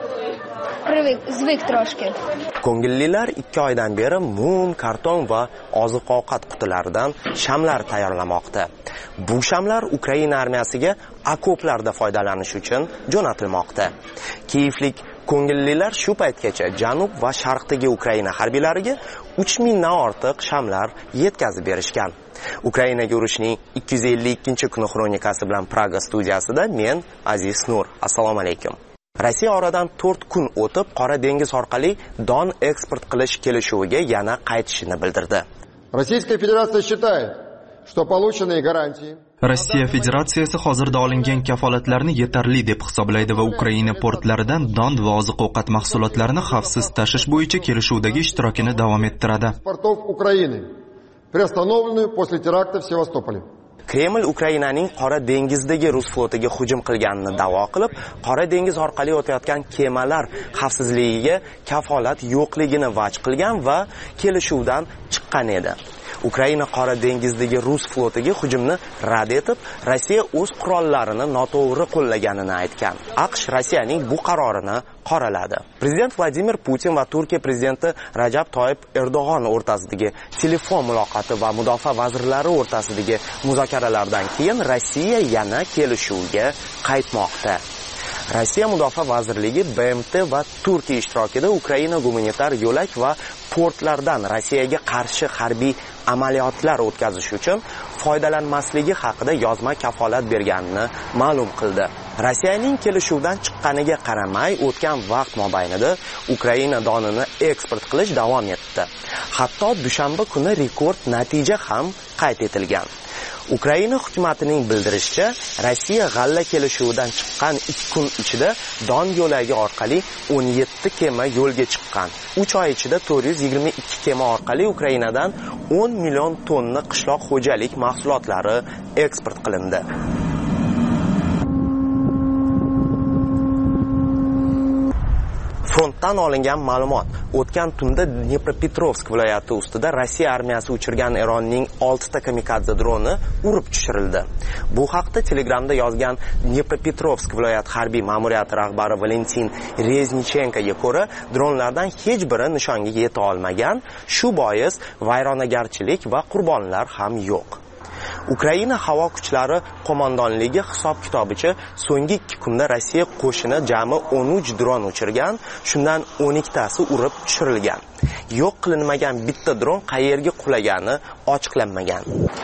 Ko'ngillilar 2 oydan beri mum, karton va oziq-ovqat qutilaridan shamlar tayyorlamoqda. Bu shamlar Ukraina armiyasiga okoplarda foydalanish uchun jo'natilmoqda. Kiyevlik ko'ngillilar shu paytgacha janub va sharqdagi Ukraina harbiylariga 3000 dan ortiq shamlar yetkazib berishgan. Ukrainaga urushning 252-kuni xronikasi bilan Praga studiyasida men Aziz Nur. Assalomu alaykum. Rossiya oradan 4 kun o'tib Qora dengiz orqali don eksport qilish kelishuviga yana qaytishini bildirdi. Российская Федерация считает, что полученные гарантии Rossiya Federatsiyasi hozirda olingan kafolatlarni yetarli deb hisoblaydi va Ukraina portlaridan don va oziq-ovqat mahsulotlarini xavfsiz tashish bo'yicha kelishuvdagi ishtirokini davom ettiradi. Портов Украины, приостановленную после теракта в Севастополе. Kreml Ukrainaning Qora dengizdagi rus flotiga hujum qilganini da'vo qilib, Qora dengiz orqali o'tayotgan kemalar xavfsizligiga kafolat yo'qligini vaj qilgan va kelishuvdan chiqqan edi. Ukraina Qora dengizdagi rus flotiga hujumni rad etib, Rossiya o'z qurollarini noto'g'ri qo'llaganini aytgan. AQSh Rossiyaning bu qarorini qoraladi. Prezident Vladimir Putin va Turkiya prezidenti Rajab Toyyib Erdo'g'on o'rtasidagi telefon muloqoti va mudofaa vazirlari o'rtasidagi muzokaralardan keyin Rossiya yana kelishuvga qaytmoqda. Rossiya Mudofaa vazirligi BMT va Turkiya ishtirokida Ukraina gumanitar yo'lak va portlardan Rossiyaga qarshi harbiy amaliyotlar o'tkazish uchun foydalanmasligi haqida yozma kafolat berganini ma'lum qildi. Rossiyaning kelishuvdan chiqqaniga qaramay, o'tgan vaqt mobaynida Ukraina donini eksport qilish davom etdi. Hatto dushanba kuni rekord natija ham qayd etilgan. Ukraina hukumatining bildirishicha, Rossiya g'alla kelishuvidan chiqqan 2 kun ichida Don yo'lagi orqali 17 kema yo'lga chiqqan. 3 oy ichida 422 kema orqali Ukrainadan 10 million tonna qishloq xo'jalik mahsulotlari eksport qilindi. Frontdan olingan ma'lumot: o'tgan tunda Dnepropetrovsk viloyati ustida Rossiya armiyasi uchirgan Eronning 6 ta kamikadze droni urib tushirildi. Bu haqda Telegramda yozgan Dnepropetrovsk viloyat harbiy ma'muriyati rahbari Valentin Reznichenkoga ko'ra, dronlardan hech biri nishonga yeta olmagan, shu bois vayronagarchilik va qurbonlar ham yo'q. Ukraina havo kuchlari qo'mondonligi hisob-kitobicha so'nggi 2 kunda Rossiya qo'shini jami 13 dron uchirgan, shundan 12 tasi urib tushirilgan. Yo'q qilinmagan bitta dron qayerga qulagani ochiqlanmagan.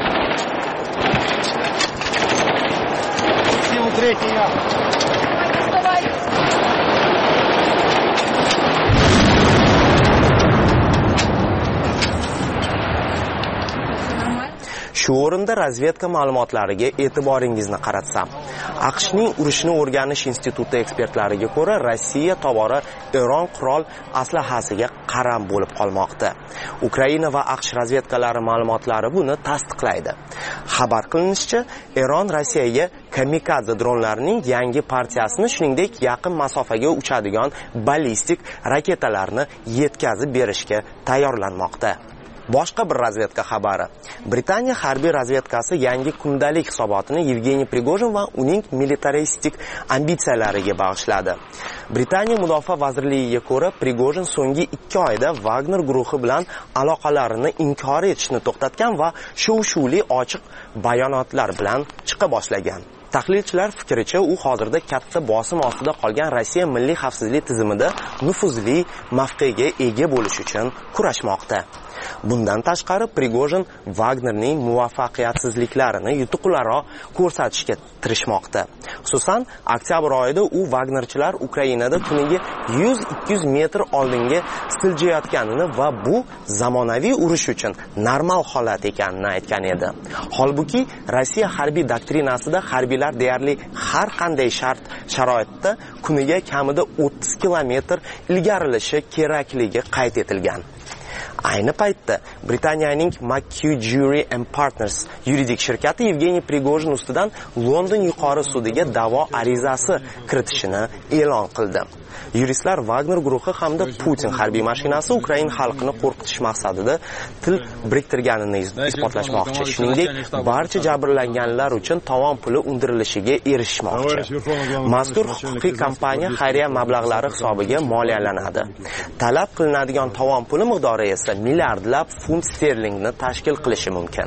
Shu o'rinda razvedka ma'lumotlariga e'tiboringizni qaratsam, AQShning urushni o'rganish instituti ekspertlariga ko'ra, Rossiya tobora Eron qurol aslahasiga qaram bo'lib qolmoqda. Ukraina va AQSh razvedkalari ma'lumotlari buni tasdiqlaydi. Xabar qilinishicha, Eron Rossiyaga kamikadze dronlarining yangi partiyasini, shuningdek yaqin masofaga uchadigan ballistik raketalarni yetkazib berishga tayyorlanmoqda. Boshqa bir razvedka xabari. Britaniya harbiy razvedkasi yangi kundalik hisobotini Yevgeniy Prigojin va uning militaristik ambitsiyalariga bag'ishladi. Britaniya mudofaa vazirligiga ko'ra, Prigojin so'nggi 2 oyda Wagner guruhi bilan aloqalarini inkor etishni to'xtatgan va shov-shuvli ochiq bayonotlar bilan chiqa boshlagan. Tahlilchilar fikricha, u hozirda katta bosim ostida qolgan Rossiya milliy xavfsizlik tizimida nufuzli mavqega ega bo'lish uchun kurashmoqda. Bundan tashqari, Prigojin Wagnerning muvaffaqiyatsizliklarini yutuqlararo ko'rsatishga tirishmoqda. Xususan, oktyabr oyida u Wagnerchilar Ukrainada kuniga 100-200 metr oldinga siljayotganini va bu zamonaviy urush uchun normal holat ekanini aytgan edi. Holbuki, Rossiya harbiy doktrinasida harbiylar deyarli har qanday sharoitda kuniga kamida 30 kilometr ilgarilishi kerakligi qayd etilgan. Ayni paytda Britaniyaning McCurry and Partners yuridik shirkati Yevgeniy Prigojin ustidan London yuqori sudiga da'vo arizasi kiritishini e'lon qildi. Yuristlar Wagner guruhi hamda Putin harbiy mashinasi Ukraina xalqini qo'rqitish maqsadida til biriktirganini isbotlashmoqchi. Shuningdek, barcha jabrlanganlar uchun tovon puli undirilishiga erishmoqchi. Mazkur huquqiy kompaniya xayriya mablag'lari hisobiga moliyalanadi. Talab qilinadigan tovon puli miqdori esa milliardlab funt sterlingni tashkil qilishi mumkin.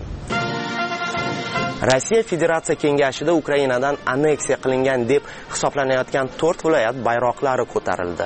Rossiya Federatsiya Kengashida Ukrainadan anneksiya qilingan deb hisoblanayotgan 4 viloyat bayroqlari ko'tarildi.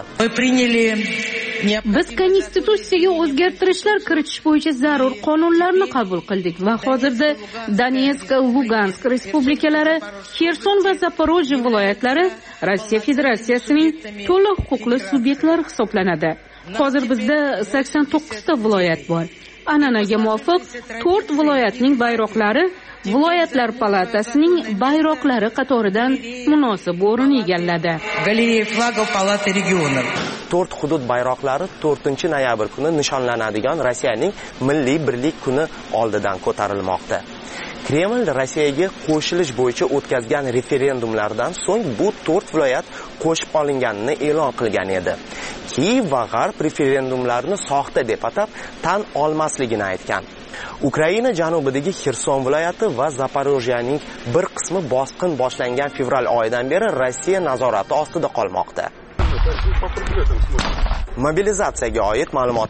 Biz konstitutsiyaga o'zgartirishlar kiritish bo'yicha zarur qonunlarni qabul qildik va hozirda Donetsk, Lugansk respublikalari, Xerson va Zaporojye viloyatlari Rossiya Federatsiyasining to'liq huquqli subyektlari hisoblanadi. Hozir bizda 89 ta viloyat bor. An'anaga muvofiq 4 viloyatning bayroqlari viloyatlar palatasining bayroqlari qatoridan munosib o'rin egalladi. Galereya flagov palata regionov. 4 hudud bayroqlari 4-noyabr kuni nishonlanadigan Rossiyaning Milliy birlik kuni oldidan ko'tarilmoqda. Kreml Rossiyaga qo'shilish bo'yicha o'tkazgan referendumlardan so'ng bu 4 viloyat qo'shib olinganini e'lon qilgan edi. Kiyev va G'arb referendumlarni soxta deb atab tan olmasligini aytgan. Ukraina janubidagi Xerson viloyati va Zaporojyening bir qismi bosqin boshlangan fevral oyidan beri Rossiya nazorati ostida qolmoqda. Mobilizatsiyaga oid ma'lumotlar.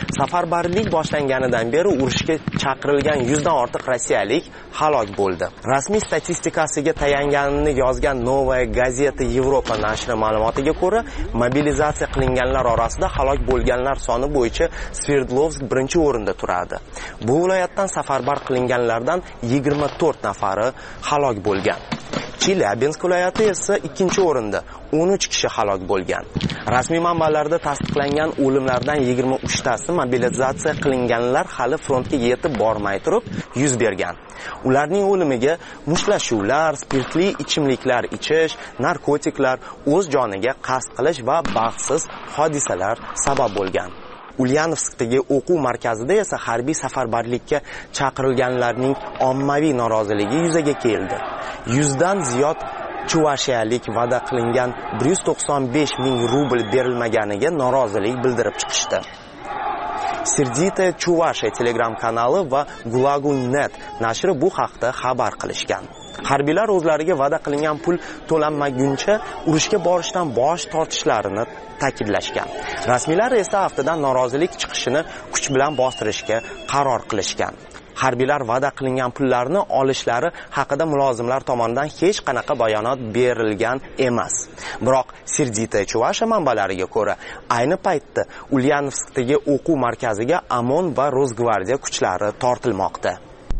Safarbarlik boshlanganidan beri urushga chaqirilgan 100 dan ortiq rossiyalik halok bo'ldi. Rasmiy statistikasiga tayanganini yozgan Novaya Gazeta Yevropa nashri ma'lumotiga ko'ra, mobilizatsiya qilinganlar orasida halok bo'lganlar soni bo'yicha Sverdlovsk birinchi o'rinda turadi. Bu viloyatdan safarbar qilinganlardan 24 nafari halok bo'lgan. Chelyabinsk viloyati esa ikkinchi o'rinda, 13 kishi halok bo'lgan. Rasmiy manbalarda tasdiqlangan o'limlardan 23 tasi mobilizatsiya qilinganlar hali frontga yetib bormay turib yuz bergan. Ularning o'limiga mushtlashuvlar, spirtli ichimliklar ichish, narkotiklar, o'z joniga qasd qilish va baxtsiz hodisalar sabab bo'lgan. Ulyanovskdagi o'quv markazida esa harbiy safarbarlikka chaqirilganlarning ommaviy noroziligi yuzaga keldi. 100 dan ziyod chuvashiyalik va'da qilingan 195 ming rubl berilmaganiga norozilik bildirib chiqishdi. Serditaya Chuvashiya Telegram kanali va Gulagu.net nashri bu haqda xabar qilishgan. Harbiylar o'zlariga va'da qilingan pul to'lanmaguncha urushga borishdan bosh tortishlarini ta'kidlashgan. Rasmiylar esa haftadan norozilik chiqishini kuch bilan bostirishga qaror qilishgan. Harbiylar va'da qilingan pullarni olishlari haqida mulozimlar tomonidan hech qanaqa bayonot berilgan emas. Biroq Serditaya Chuvashiya manbalariga ko'ra, ayni paytda Ulyanovskdagi o'quv markaziga OMON va Rosgvardiya kuchlari tortilmoqda.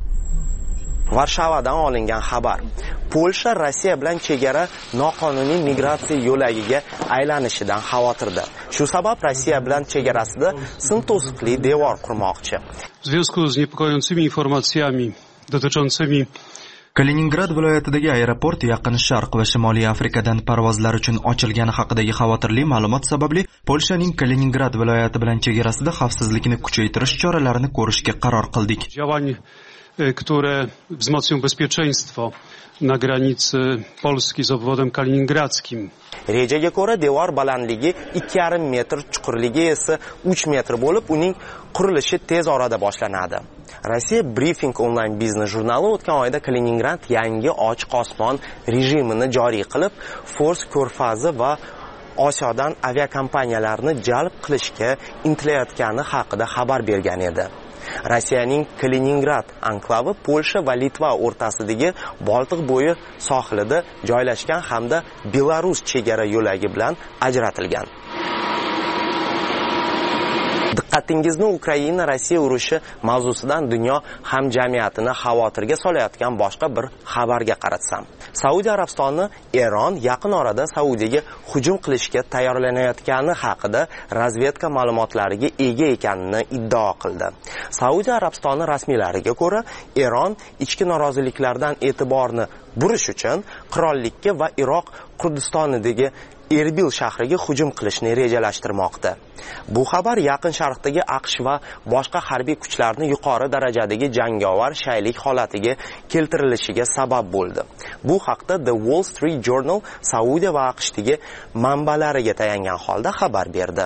Varshavadan olingan xabar. Polsha Rossiya bilan chegara noqonuniy migratsiya yo'lagiga aylanishidan xavotirda. Shu sabab Rossiya bilan chegarasida sim to'siqli devor qurmoqchi. W związku z niepokojącymi informacjami dotyczącymi Kaliningrad viloyatidagi aeroport Yaqin Sharq va Shimoliy Afrikadan parvozlar uchun ochilgani haqidagi xavotirli ma'lumot sababli Polshaning Kaliningrad viloyati bilan chegarasida xavfsizlikni kuchaytirish choralarini ko'rishga qaror qildik. które wzmocnią bezpieczeństwo na granicy Polski z obwodem kaliningradzkim. Rejaga ko'ra devor balandligi 2,5 metr, chuqurligi esa 3 metr bo'lib, uning qurilishi tez orada boshlanadi. Rossiya Briefing onlayn biznes jurnali o'tgan oyda Kaliningrad yangi ochiq osmon rejimini joriy qilib, Fors ko'rfazi va Osiyodan aviakompaniyalarni jalb qilishga intilayotgani haqida xabar bergan edi. Rossiyaning Kaliningrad anklavi Polsha va Litva o'rtasidagi Boltiq bo'yi sohilida joylashgan hamda Belarus chegara yo'lagi bilan ajratilgan. Diqqatingizni Ukraina-Rossiya urushi mavzusidan dunyo hamjamiyatini xavotirga solayotgan boshqa bir xabarga qaratsam. Saudiya Arabistoni Eron yaqin orada Saudiyaga hujum qilishga tayyorlanayotgani haqida razvedka ma'lumotlariga ega ekanini iddao qildi. Saudiya Arabistoni rasmiylariga ko'ra, Eron ichki noroziliklardan e'tiborni burish uchun qirollikka va Iroq Kurdistonidagi Erbil shahriga hujum qilishni rejalashtirmoqda. Bu xabar Yaqin Sharqdagi AQSh va boshqa harbiy kuchlarni yuqori darajadagi jangovar shaylik holatiga keltirilishiga sabab bo'ldi. Bu haqda The Wall Street Journal Saudiya va AQShdagi manbalariga tayangan holda xabar berdi.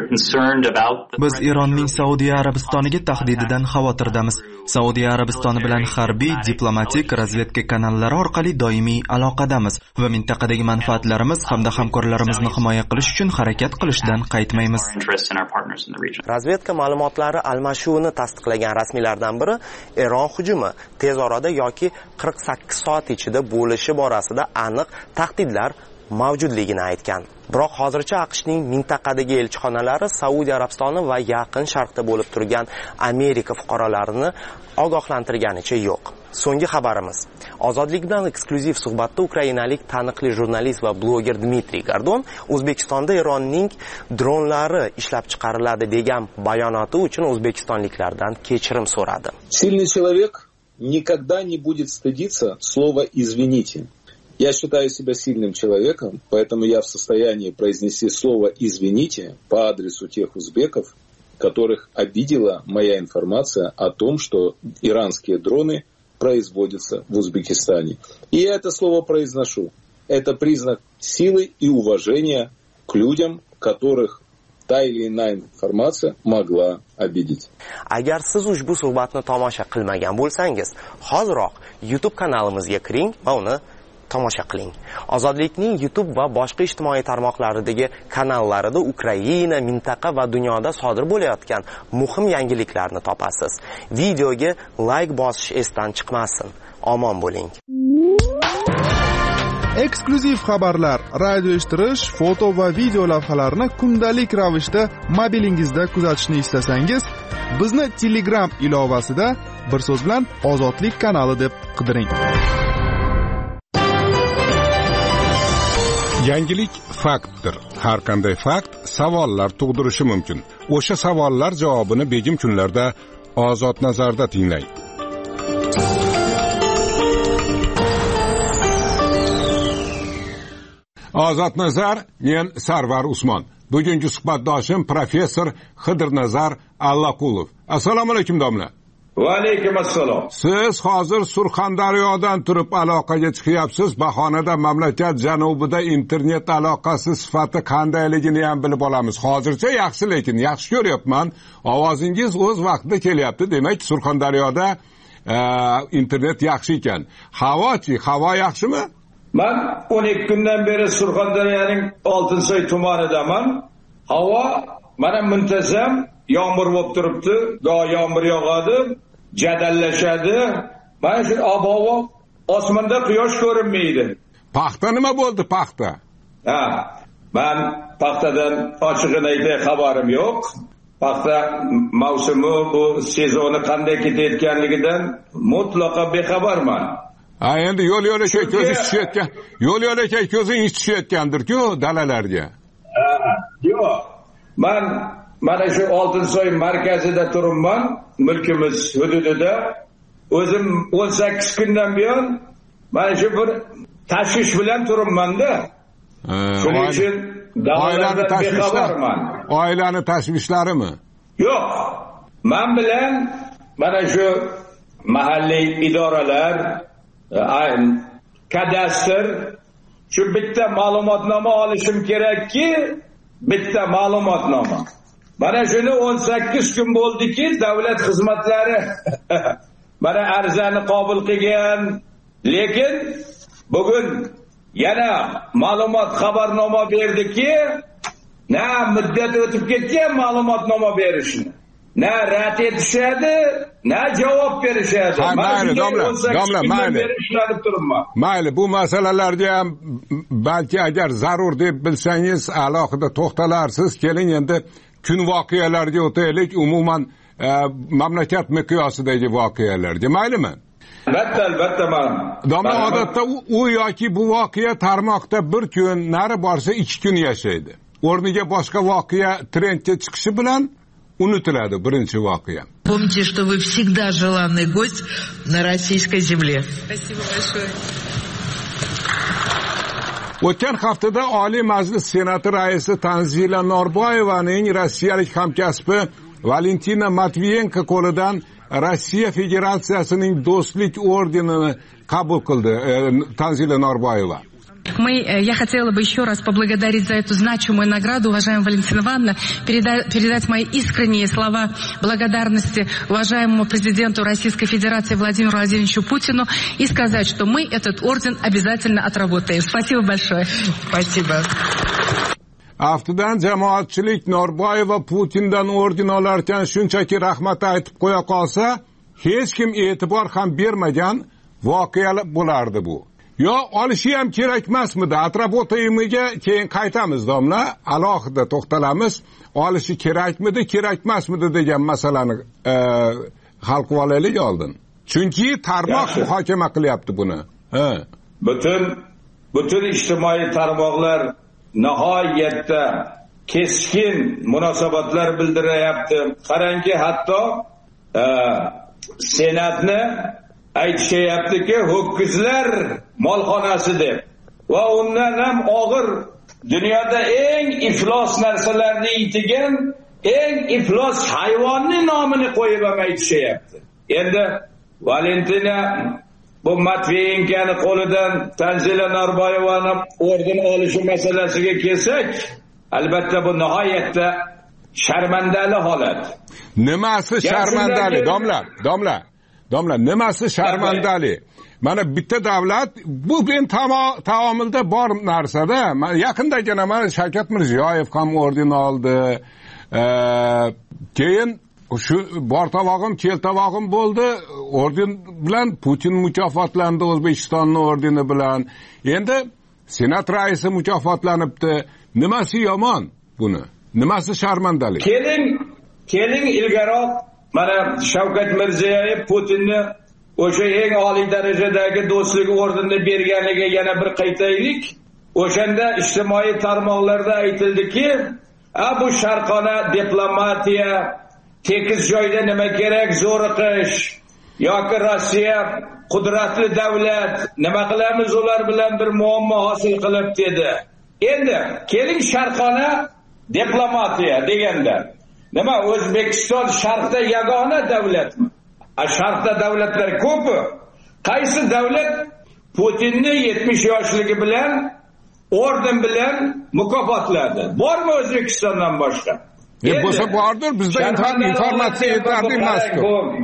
Biz Eronning Saudiya Arabistoniga tahdididan xavotirdamiz. Saudiya Arabistoni bilan harbiy, diplomatik, razvedka kanallari orqali doimiy aloqadamiz va mintaqadagi manfaatlarimiz hamda hamkorlarimizni himoya qilish uchun harakat qilishdan qaytmaymiz. Razvedka ma'lumotlari almashuvini tasdiqlagan rasmiylardan biri Eron hujumi tez orada yoki 48 soat ichida bo'lishi borasida aniq tahdidlar mavjudligini aytgan. Biroq hozircha AQShning mintaqadagi elchixonalari Saudiya Arabistoni va Yaqin Sharqda bo'lib turgan Amerika fuqarolarini ogohlantirganicha yo'q. So'nggi xabarimiz. Ozodlik bilan eksklyuziv suhbatda ukrainalik taniqli jurnalist va bloger Dmitriy Gordon O'zbekistonda Eronning dronlari ishlab chiqariladi degan bayonoti uchun o'zbekistonliklardan kechirim so'radi. Сильный человек никогда не будет стыдиться слова «извините». Я считаю себя сильным человеком, поэтому я в состоянии произнести слово «извините» по адресу тех узбеков, которых обидела моя информация о том, что иранские дроны производятся в Узбекистане. И я это слово произношу. Это признак силы и уважения к людям, которых та или иная informatsiya mogla обидеть. Agar siz ushbu suhbatni tomosha qilmagan bo'lsangiz, hoziroq YouTube kanalimizga kiring va uni tomosha qiling. Ozodlikning YouTube va boshqa ijtimoiy tarmoqlaridagi kanallarida Ukraina, mintaqa va dunyoda sodir bo'layotgan muhim yangiliklarni topasiz. Videoga like bosish esdan chiqmasin. Omon bo'ling. Eksklyuziv xabarlar, radio eshittirish, foto va video lavhalarni kundalik ravishda mobilingizda kuzatishni istasangiz, bizni Telegram ilovasida bir so'z bilan Ozodlik kanali deb qidiring. Yangilik faktdir. Har qanday fakt savollar tug'dirishi mumkin. O'sha savollar javobini begim kunlarda Ozod nazarda tinglang. Ozod nazar, men Sarvar Usmon. Bugungi suhbatdoshim professor Xidirnazar Allaqulov. Assalomu alaykum domla. Va alaykum assalom. Siz hozir Surxondaryodan turib aloqaga chiqyapsiz. Bahonada mamlakat janubida internet aloqasi sifati qandayligini ham bilib olamiz. Hozircha yaxshi, lekin yaxshi ko'ryapman. Ovozingiz o'z vaqtida kelyapti. Demak, Surxondaryoda internet yaxshi ekan. Havochi, havo yaxshimi? Men 12 kundan beri Surxondaryoning Oltinsoy tumanidaman. Havo mana muntazam yomg'ir bo'lib turibdi. Go'yo yomg'ir yog'adi, jadallashadi. Mana shu ob-havo, osmonda quyosh ko'rinmaydi. Paxta nima bo'ldi, paxta? Men paxtadan ochiqini aytay xabarim yo'q. Paxta mavsumi, bu sezoni qanday ketayotganligidan mutlaqo bexabarman. Endi yo'l-yo'lakay ko'zingiz tushayotgan, yo'l-yo'lakay ko'zingiz tushayotgandir-ku dalalarga. Yo'q. Men mana shu Oltinsoy markazida turibman, mulkimiz hududida. O'zim 18 kundan buyon mana shu bir tashvish bilan turibman-da. Shuning uchun oilani tashvishlariman. Oilani tashvishlarimi? Yo'q. Men bilan mana shu mahalliy idoralar, kadastr, shu bitta ma'lumotnoma olishim kerakki, bitta ma'lumotnoma. Mana shuni 18 kun bo'ldiki, davlat xizmatlari mana arizani qabul qilgan, lekin bugun yana ma'lumot xabarnoma berdiki, na muddat o'tib ketgan ma'lumotnoma berishni. Na rad etishadi, na javob berishadi. Mayli, domla, mayli, bu masalalarga ham balki agar zarur deb bilsangiz alohida to'xtalarsiz. Keling endi kun voqealarga o'taylik, umuman mamlakat miqyosidagi voqealarga. Maylimi? Albatta, men. Domla, odatda u yoki bu voqea tarmoqda bir kun, nari borsa 2 kun yashaydi. O'rniga boshqa voqea trendga chiqishi bilan unutiladi birinchi voqea. Помните, что вы всегда желанный гость на российской земле. Спасибо большое. O'tgan haftada Oliy Majlis Senati raisi Tanzila Norboyevaning rossiyalik hamkasbi Valentina Matviyenko qo'lidan Rossiya Federatsiyasining do'stlik ordenini qabul qildi Tanzila Norboyeva. Я хотела бы еще раз поблагодарить за эту значимую награду, уважаемая Валентина Ивановна, передать мои искренние слова благодарности уважаемому президенту Российской Федерации Владимиру Владимировичу Путину и сказать, что мы этот орден обязательно отработаем. Спасибо большое. Спасибо. Aftidan jamoatchilik Norboyeva Putindan orden olarkan shunchaki rahmat aytib qo'ya qolsa, hech kim e'tibor ham bermagan voqealar bo'lardi bu. Yo, olishi ham kerak emasmidi? Atrabotayimiga keyin qaytamiz, domla. Alohida to'xtalamiz. Olishi kerakmidi, kerak emasmidi degan masalani hal qilib olaylik oldin. Chunki tarmoq muhokama qilyapti buni. Butun ijtimoiy tarmoqlar nihoyatda keskin munosabatlar bildiryapti. Qarangki, hatto senatni aytishyaptiki, ho'kizlar molxonasi deb. Va undan ham og'ir dunyoda eng iflos narsalarni yeydigan, eng iflos hayvonning nomini qo'yib ham aytishyapti. Endi Valentina bu Matviyenkani qo'lidan Tanzila Norboyevani orden olishi masalasiga kelsak, albatta bu nihoyatda sharmandali holat. Nimasi sharmandali, domla? Domla, nimasi sharmandali? mana bitta davlat bu men taomilda bor narsada. Yaqindagina mana Shavkat Mirziyoyev ham orden oldi. Keyin shu bor tovog'im, kel tovog'im bo'ldi. Orden bilan Putin mukofotlandi, O'zbekistonning ordeni bilan. Endi Senat raisi mukofotlanibdi. Nimasi yomon buni? Nimasi sharmandalik? Keling ilgaroq mana Shavkat Mirziyoyev Putinni o'sha eng oliy darajadagi do'stlik ordenini berganiga yana bir qaytaylik. O'shanda ijtimoiy tarmoqlarda aytildiki, bu sharqona diplomatiya, tekis joyda nima kerak, zo'riqish yoki Rossiya qudratli davlat, nima qilamiz ular bilan bir muammo hosil qilib dedi. Endi keling sharqona diplomatiya deganda nima, O'zbekiston sharqda yagona davlatmi? Sharqda davlatlar ko'pi. Qaysi davlat Putinni 70 yoshligi bilan orden bilan mukofotladi? Bormi O'zbekistondan boshqa? Bo'lsa bordir, bizda informatsiya yetarli emasdir.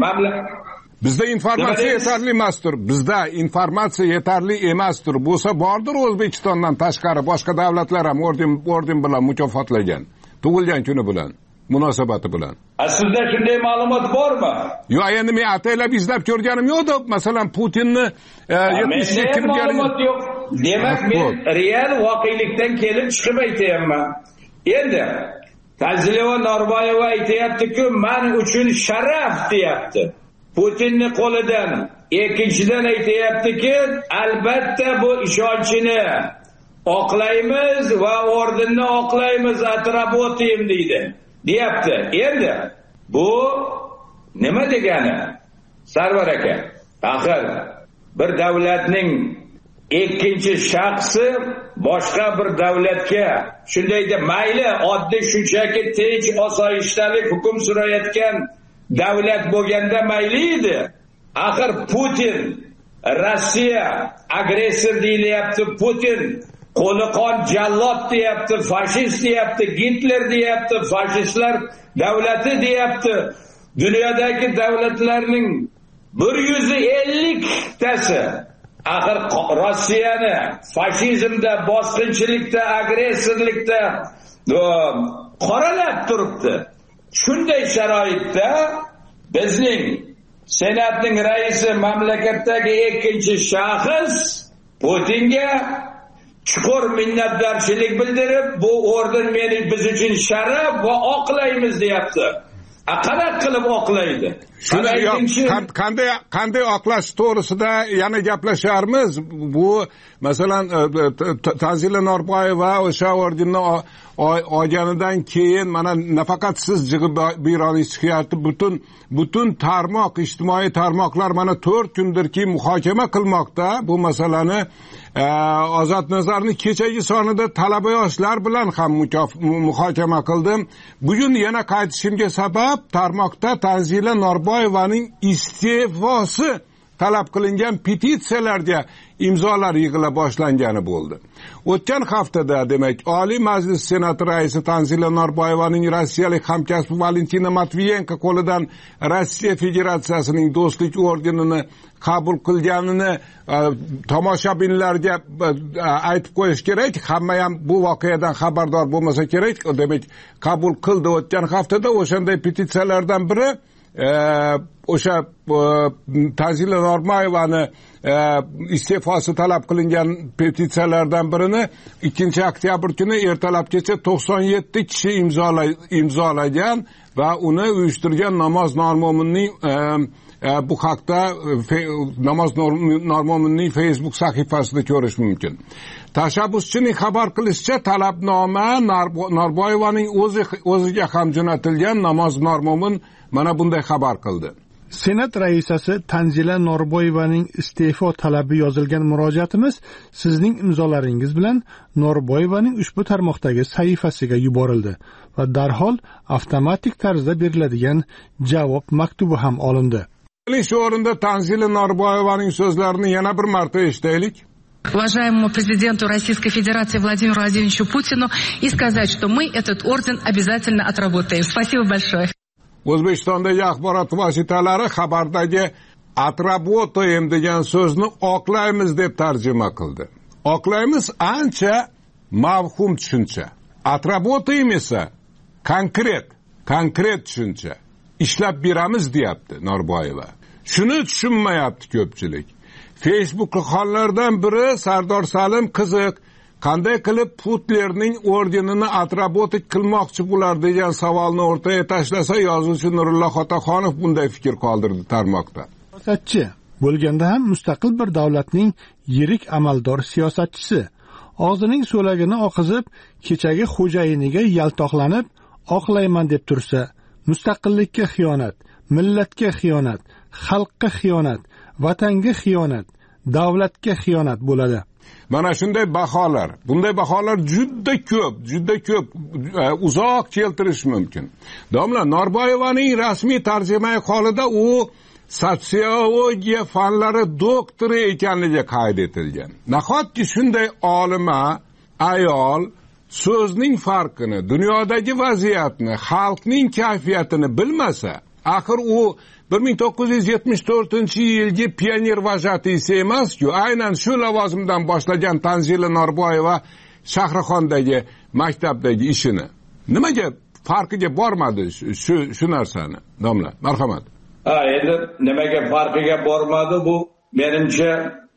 Bizda informatsiya yetarli emasdir. Bizda informatsiya yetarli emasdir. Bo'lsa bordir, O'zbekistondan tashqari boshqa davlatlar ham orden bilan mukofotlagan. Tug'ilgan kuni bilan, munosabati bilan. Aslida shunday ma'lumot bormi? Yo'q, endi men ataylab izlab ko'rganim yo'q-da, masalan Putinni 70 ma'lumot yo'q. Demak, men real voqelikdan kelib chiqib aytayapman. Endi Tanzila Norboyeva aytayapti-ku, men uchun sharaf deyapti. Putinni qo'lidan. Ikkinchidan aytayapti-ki, albatta bu ishonchini oqlaymiz va ordenni oqlaymiz, atrabotiyim deyapti. Endi bu nima degani? Sarvar aka, axir bir davlatning ikkinchi shaxsi boshqa bir davlatga shunday deb mayli oddiy shunchaki tinch osoyishtalik hukm surayotgan davlat bo'lganda mayli edi. Axir Putin Rossiya agressor deyilyapti, Putin qo'li qon jallod deyapti, fashist deyapti, Hitler deyapti, fashistlar davlati deyapti. Dunyodagi davlatlarning 150 tasi axir Rossiyani fashizmda, bosqinchilikda, agressorlikda qoralab turibdi. Shunday sharoitda bizning Senatning raisi, mamlakatdagi ikkinchi shaxs Putinga chuqur minnatdorchilik bildirib, bu orden biz uchun sharaf va oqlaymiz deyapti. Qanaqa qilib oqlaydi? Qanday oqlash to'g'risida yana gaplasharmiz. Bu masalan Tanzila Norboyeva o'sha ordenni olganidan keyin mana nafaqat siz jig'ib buyroqni chiqyapti, butun tarmoq, ijtimoiy tarmoqlar mana 4 kundirki muhokama qilmoqda bu masalani. Ozod Nazarning kechagi sonida talaba yoshlar bilan ham muhokama qildim. Bugun yana qaytishimga sabab tarmoqda Tanzila Norboyevaning iste'fosi talab qilingan petitsiyalarga imzolar yig'ila boshlangani bo'ldi. O'tgan haftada demak Oliy Majlis Senati raisi Tanzila Norboyevaning rossiyalik hamkasbi Valentina Matviyenko qo'lidan Rossiya Federatsiyasining do'stlik ordenini qabul qilganini tomoshabinlarga aytib qo'yish kerak. Hamma ham bu voqeadan xabardor bo'lmasa kerak. Demak, qabul qildi o'tgan haftada. O'shanday petitsiyalardan biri o'sha Tanzila Norboyevani iste'fosi talab qilingan petitsiyalardan birini 2 oktyabr kuni ertalabgacha 97 kishi imzolagan va uni uyushtirgan Namoz Normo'minning bu haqda Namoz Normo'minning Facebook sahifasida ko'rish mumkin. Tashabbuschining xabar qilishicha, talabnoma Norboyevaning o'ziga ham jo'natilgan. Namoz Normo'min mana bunday xabar qildi. Senat raisasi Tanzila Norboyevaning iste'fo talabi yozilgan murojaatimiz sizning imzolaringiz bilan Norboyevaning ushbu tarmoqdagi sahifasiga yuborildi va darhol avtomatik tarzda beriladigan javob maktubi ham olindi. Shu o'rinda Tanzila Norboyevaning so'zlarini yana bir marta eshitaylik. Уважаемому президенту Российской Федерации Владимиру Владимировичу Путину и сказать, что мы этот орден обязательно отработаем. Спасибо большое. O'zbekistondagi axborot vositalari xabardagi atrabotoyim degan so'zni oqlaymiz deb tarjima qildi. Oqlaymiz ancha mavhum tushuncha. Atrabotoyim esa konkret tushuncha. Ishlab beramiz deyapti Norboyeva. Shuni tushunmayapti ko'pchilik. Facebook xonlardan biri Sardor Salim qiziq, qanday qilib Putlerning ordenini atrabotik qilmoqchi bo'lar degan savolni o'rtaga tashlasa, yozuvchi Nurullo Xotaxonov bunday fikr qoldirdi tarmoqda. Siyosatchi bo'lganda ham mustaqil bir davlatning yirik amaldor siyosatchisi og'zining so'lagini oqizib, kechagi xo'jayiniga yaltoqlanib, oqlayman deb tursa, mustaqillikka xiyonat, millatga xiyonat, xalqqa xiyonat, vatanga xiyonat, davlatga xiyonat bo'ladi. Mana shunday baholar, bunday baholar juda ko'p uzoq keltirish mumkin. Domla Norboyevaning rasmiy tarjimai holida u sotsiologiya fanlari doktori ekanligi qayd etilgan. Nahotki shunday olima ayol so'zning farqini, dunyodagi vaziyatni, xalqning kayfiyatini bilmasa, axir u 1974-yilgi pioner vajatisi emas-ku, aynan shu lavozimdan boshlagan Tanzila Norboyeva Shahrixondagi maktabdagi ishini. Nimaga farqiga bormadi shu narsani? Domla, marhamat. Endi nimaga farqiga bormadi, bu menimcha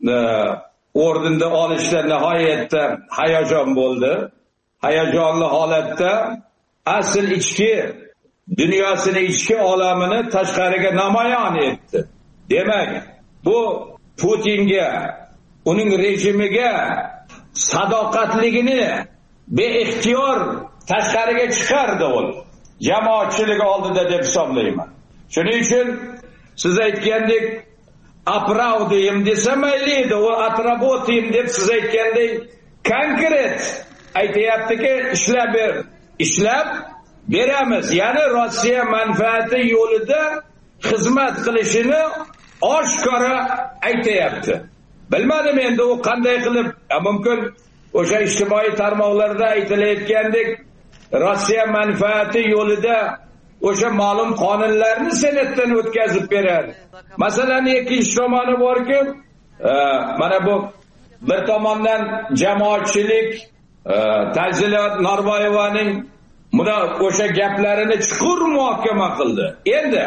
o'rnida olishda nihoyatda hayajon bo'ldi. Hayajonli holatda asl ichki dunyosini, ichki olamini tashqariga namoyon etdi. Demak, bu Putinga, uning rejimiga sadoqatligini beixtiyor tashqariga chiqardi u jamoatchilik oldida deb hisoblayman. Shuning uchun siz aytgandek apravduyim desa mayli edi, u atrabotim deb siz aytgandek konkret aytayaptiki, ishlab beramiz. Ya'ni Rossiya manfaati yo'lida xizmat qilishini oshkora aytayapti. Bilmadim endi u qanday qilib, mumkin o'sha ijtimoiy tarmoqlarda aytilayotgandek Rossiya manfaati yo'lida o'sha ma'lum qonunlarni senatdan o'tkazib beradi. Masalan, ikkinchi tomoni borki, mana bu bir tomondan jamoatchilik Tanzila Norboyevaning buni o'sha gaplarini chuqur muhokama qildi. Endi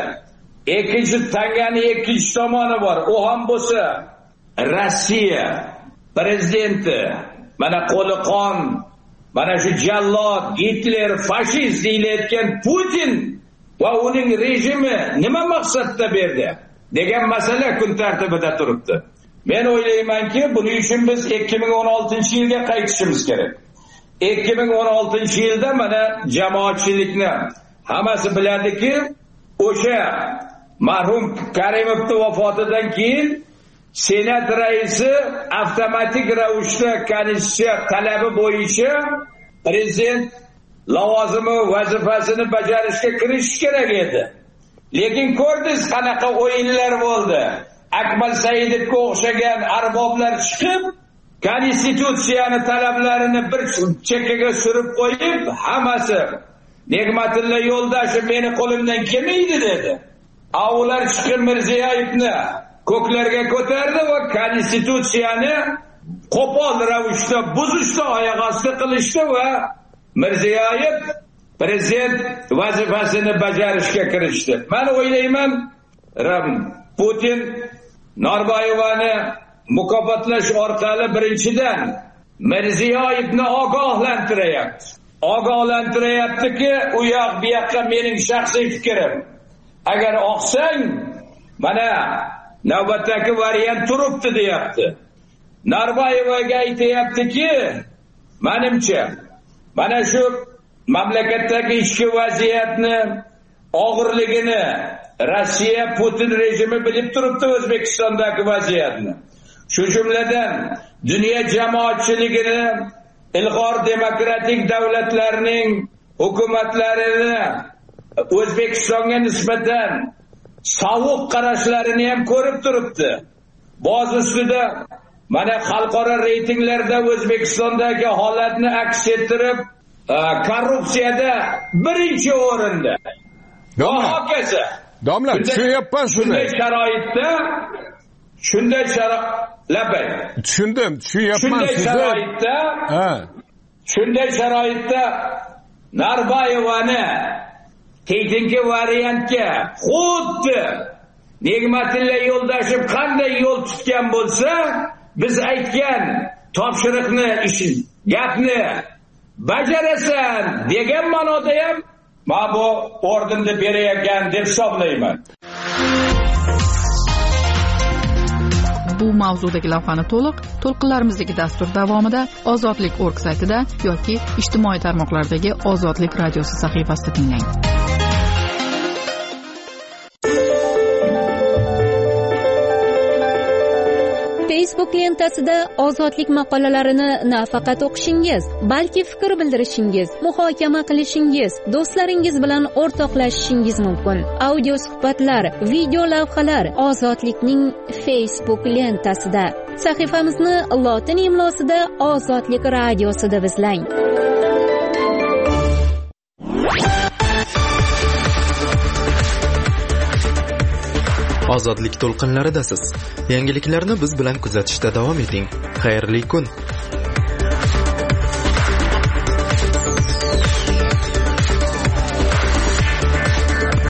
ikkinchi tomoni bor. U ham bo'lsa Rossiya prezidenti, mana qo'li qon, mana shu jallod, Hitler, fashist deyilayotgan Putin va uning rejimi nima maqsadda berdi degan masala kun tartibida turibdi. Men o'ylaymanki, buning uchun biz 2016-yilga qaytishimiz kerak. 2016-yilda mana jamoatchilikni hammasi biladiki, o'sha marhum Karimovning vafotidan keyin Senat raisi avtomatik ravishda konstitutsiya talabi bo'yicha prezident lavozimi vazifasini bajarishga kirishish kerak edi. Lekin ko'rdingiz qanaqa o'yinlar bo'ldi. Akmal Saidovga o'xshagan arboblar chiqib, konstitutsiyani talablarini bir chekkaga surib qo'yib, hammasi Nig'matilla Yo'ldashev meni qo'limdan kelmaydi dedi. Ular chiqib Mirziyoyevni ko'klarga ko'tardi va konstitutsiyani qo'pol ravishda buzishdi, oyoq osti qilishdi va Mirziyoyev prezident vazifasini bajarishga kirishdi. Men o'ylayman, Putin Norboyevani mukofotlash orqali birinchidan Mirziyoyevni ogohlantirayaptiki, u yoq bu yoqqa mening shaxsiy fikrim. Agar oqsang, mana navbatdagi variant turibdi deyapti. Norboyevaga aytayaptiki, menimcha mana shu mamlakatdagi ichki vaziyatni og'irligini Rossiya Putin rejimi bilib turibdi, O'zbekistondagi vaziyatni. Shu jumladan dunyo jamoatchiligini, ilg'or demokratik davlatlarning hukumatlarini O'zbekistonga nisbatan sovuq qarashlarini ham ko'rib turibdi. Boz ustida mana xalqaro reytinglarda O'zbekistondagi holatni aks ettirib, korrupsiyada birinchi o'rinda. Va hokazo. Domla, tushunyapman sizni. Shunday sharoitda labay. Tushundim, tushunyapman sizni. Shunday sharoitda Narbayevani keyingi variantga xuddi Nigmatilla Yo'ldashev qanday yo'l tutgan bo'lsa, biz aytgan topshiriqni gapni bajarasan degan ma'noda ham mana bu ordenni berayotgan deb hisoblayman. Bu mavzudagi lavhani to'lqinlarimizdagi dastur davomida Ozodlik.org saytida yoki ijtimoiy tarmoqlardagi Ozodlik radiosi sahifasida tinglang. Facebook lentasida ozodlik maqolalarini nafaqat o'qishingiz, balki fikr bildirishingiz, muhokama qilishingiz, do'stlaringiz bilan o'rtoqlashishingiz mumkin. Audio suhbatlar, video lavhalar Ozodlikning Facebook lentasida. Sahifamizni lotin imlosida Ozodlik radiosi deb izlang. Ozodlik to'lqinlaridasiz. Yangiliklarni biz bilan kuzatishda davom eting. Xayrli kun.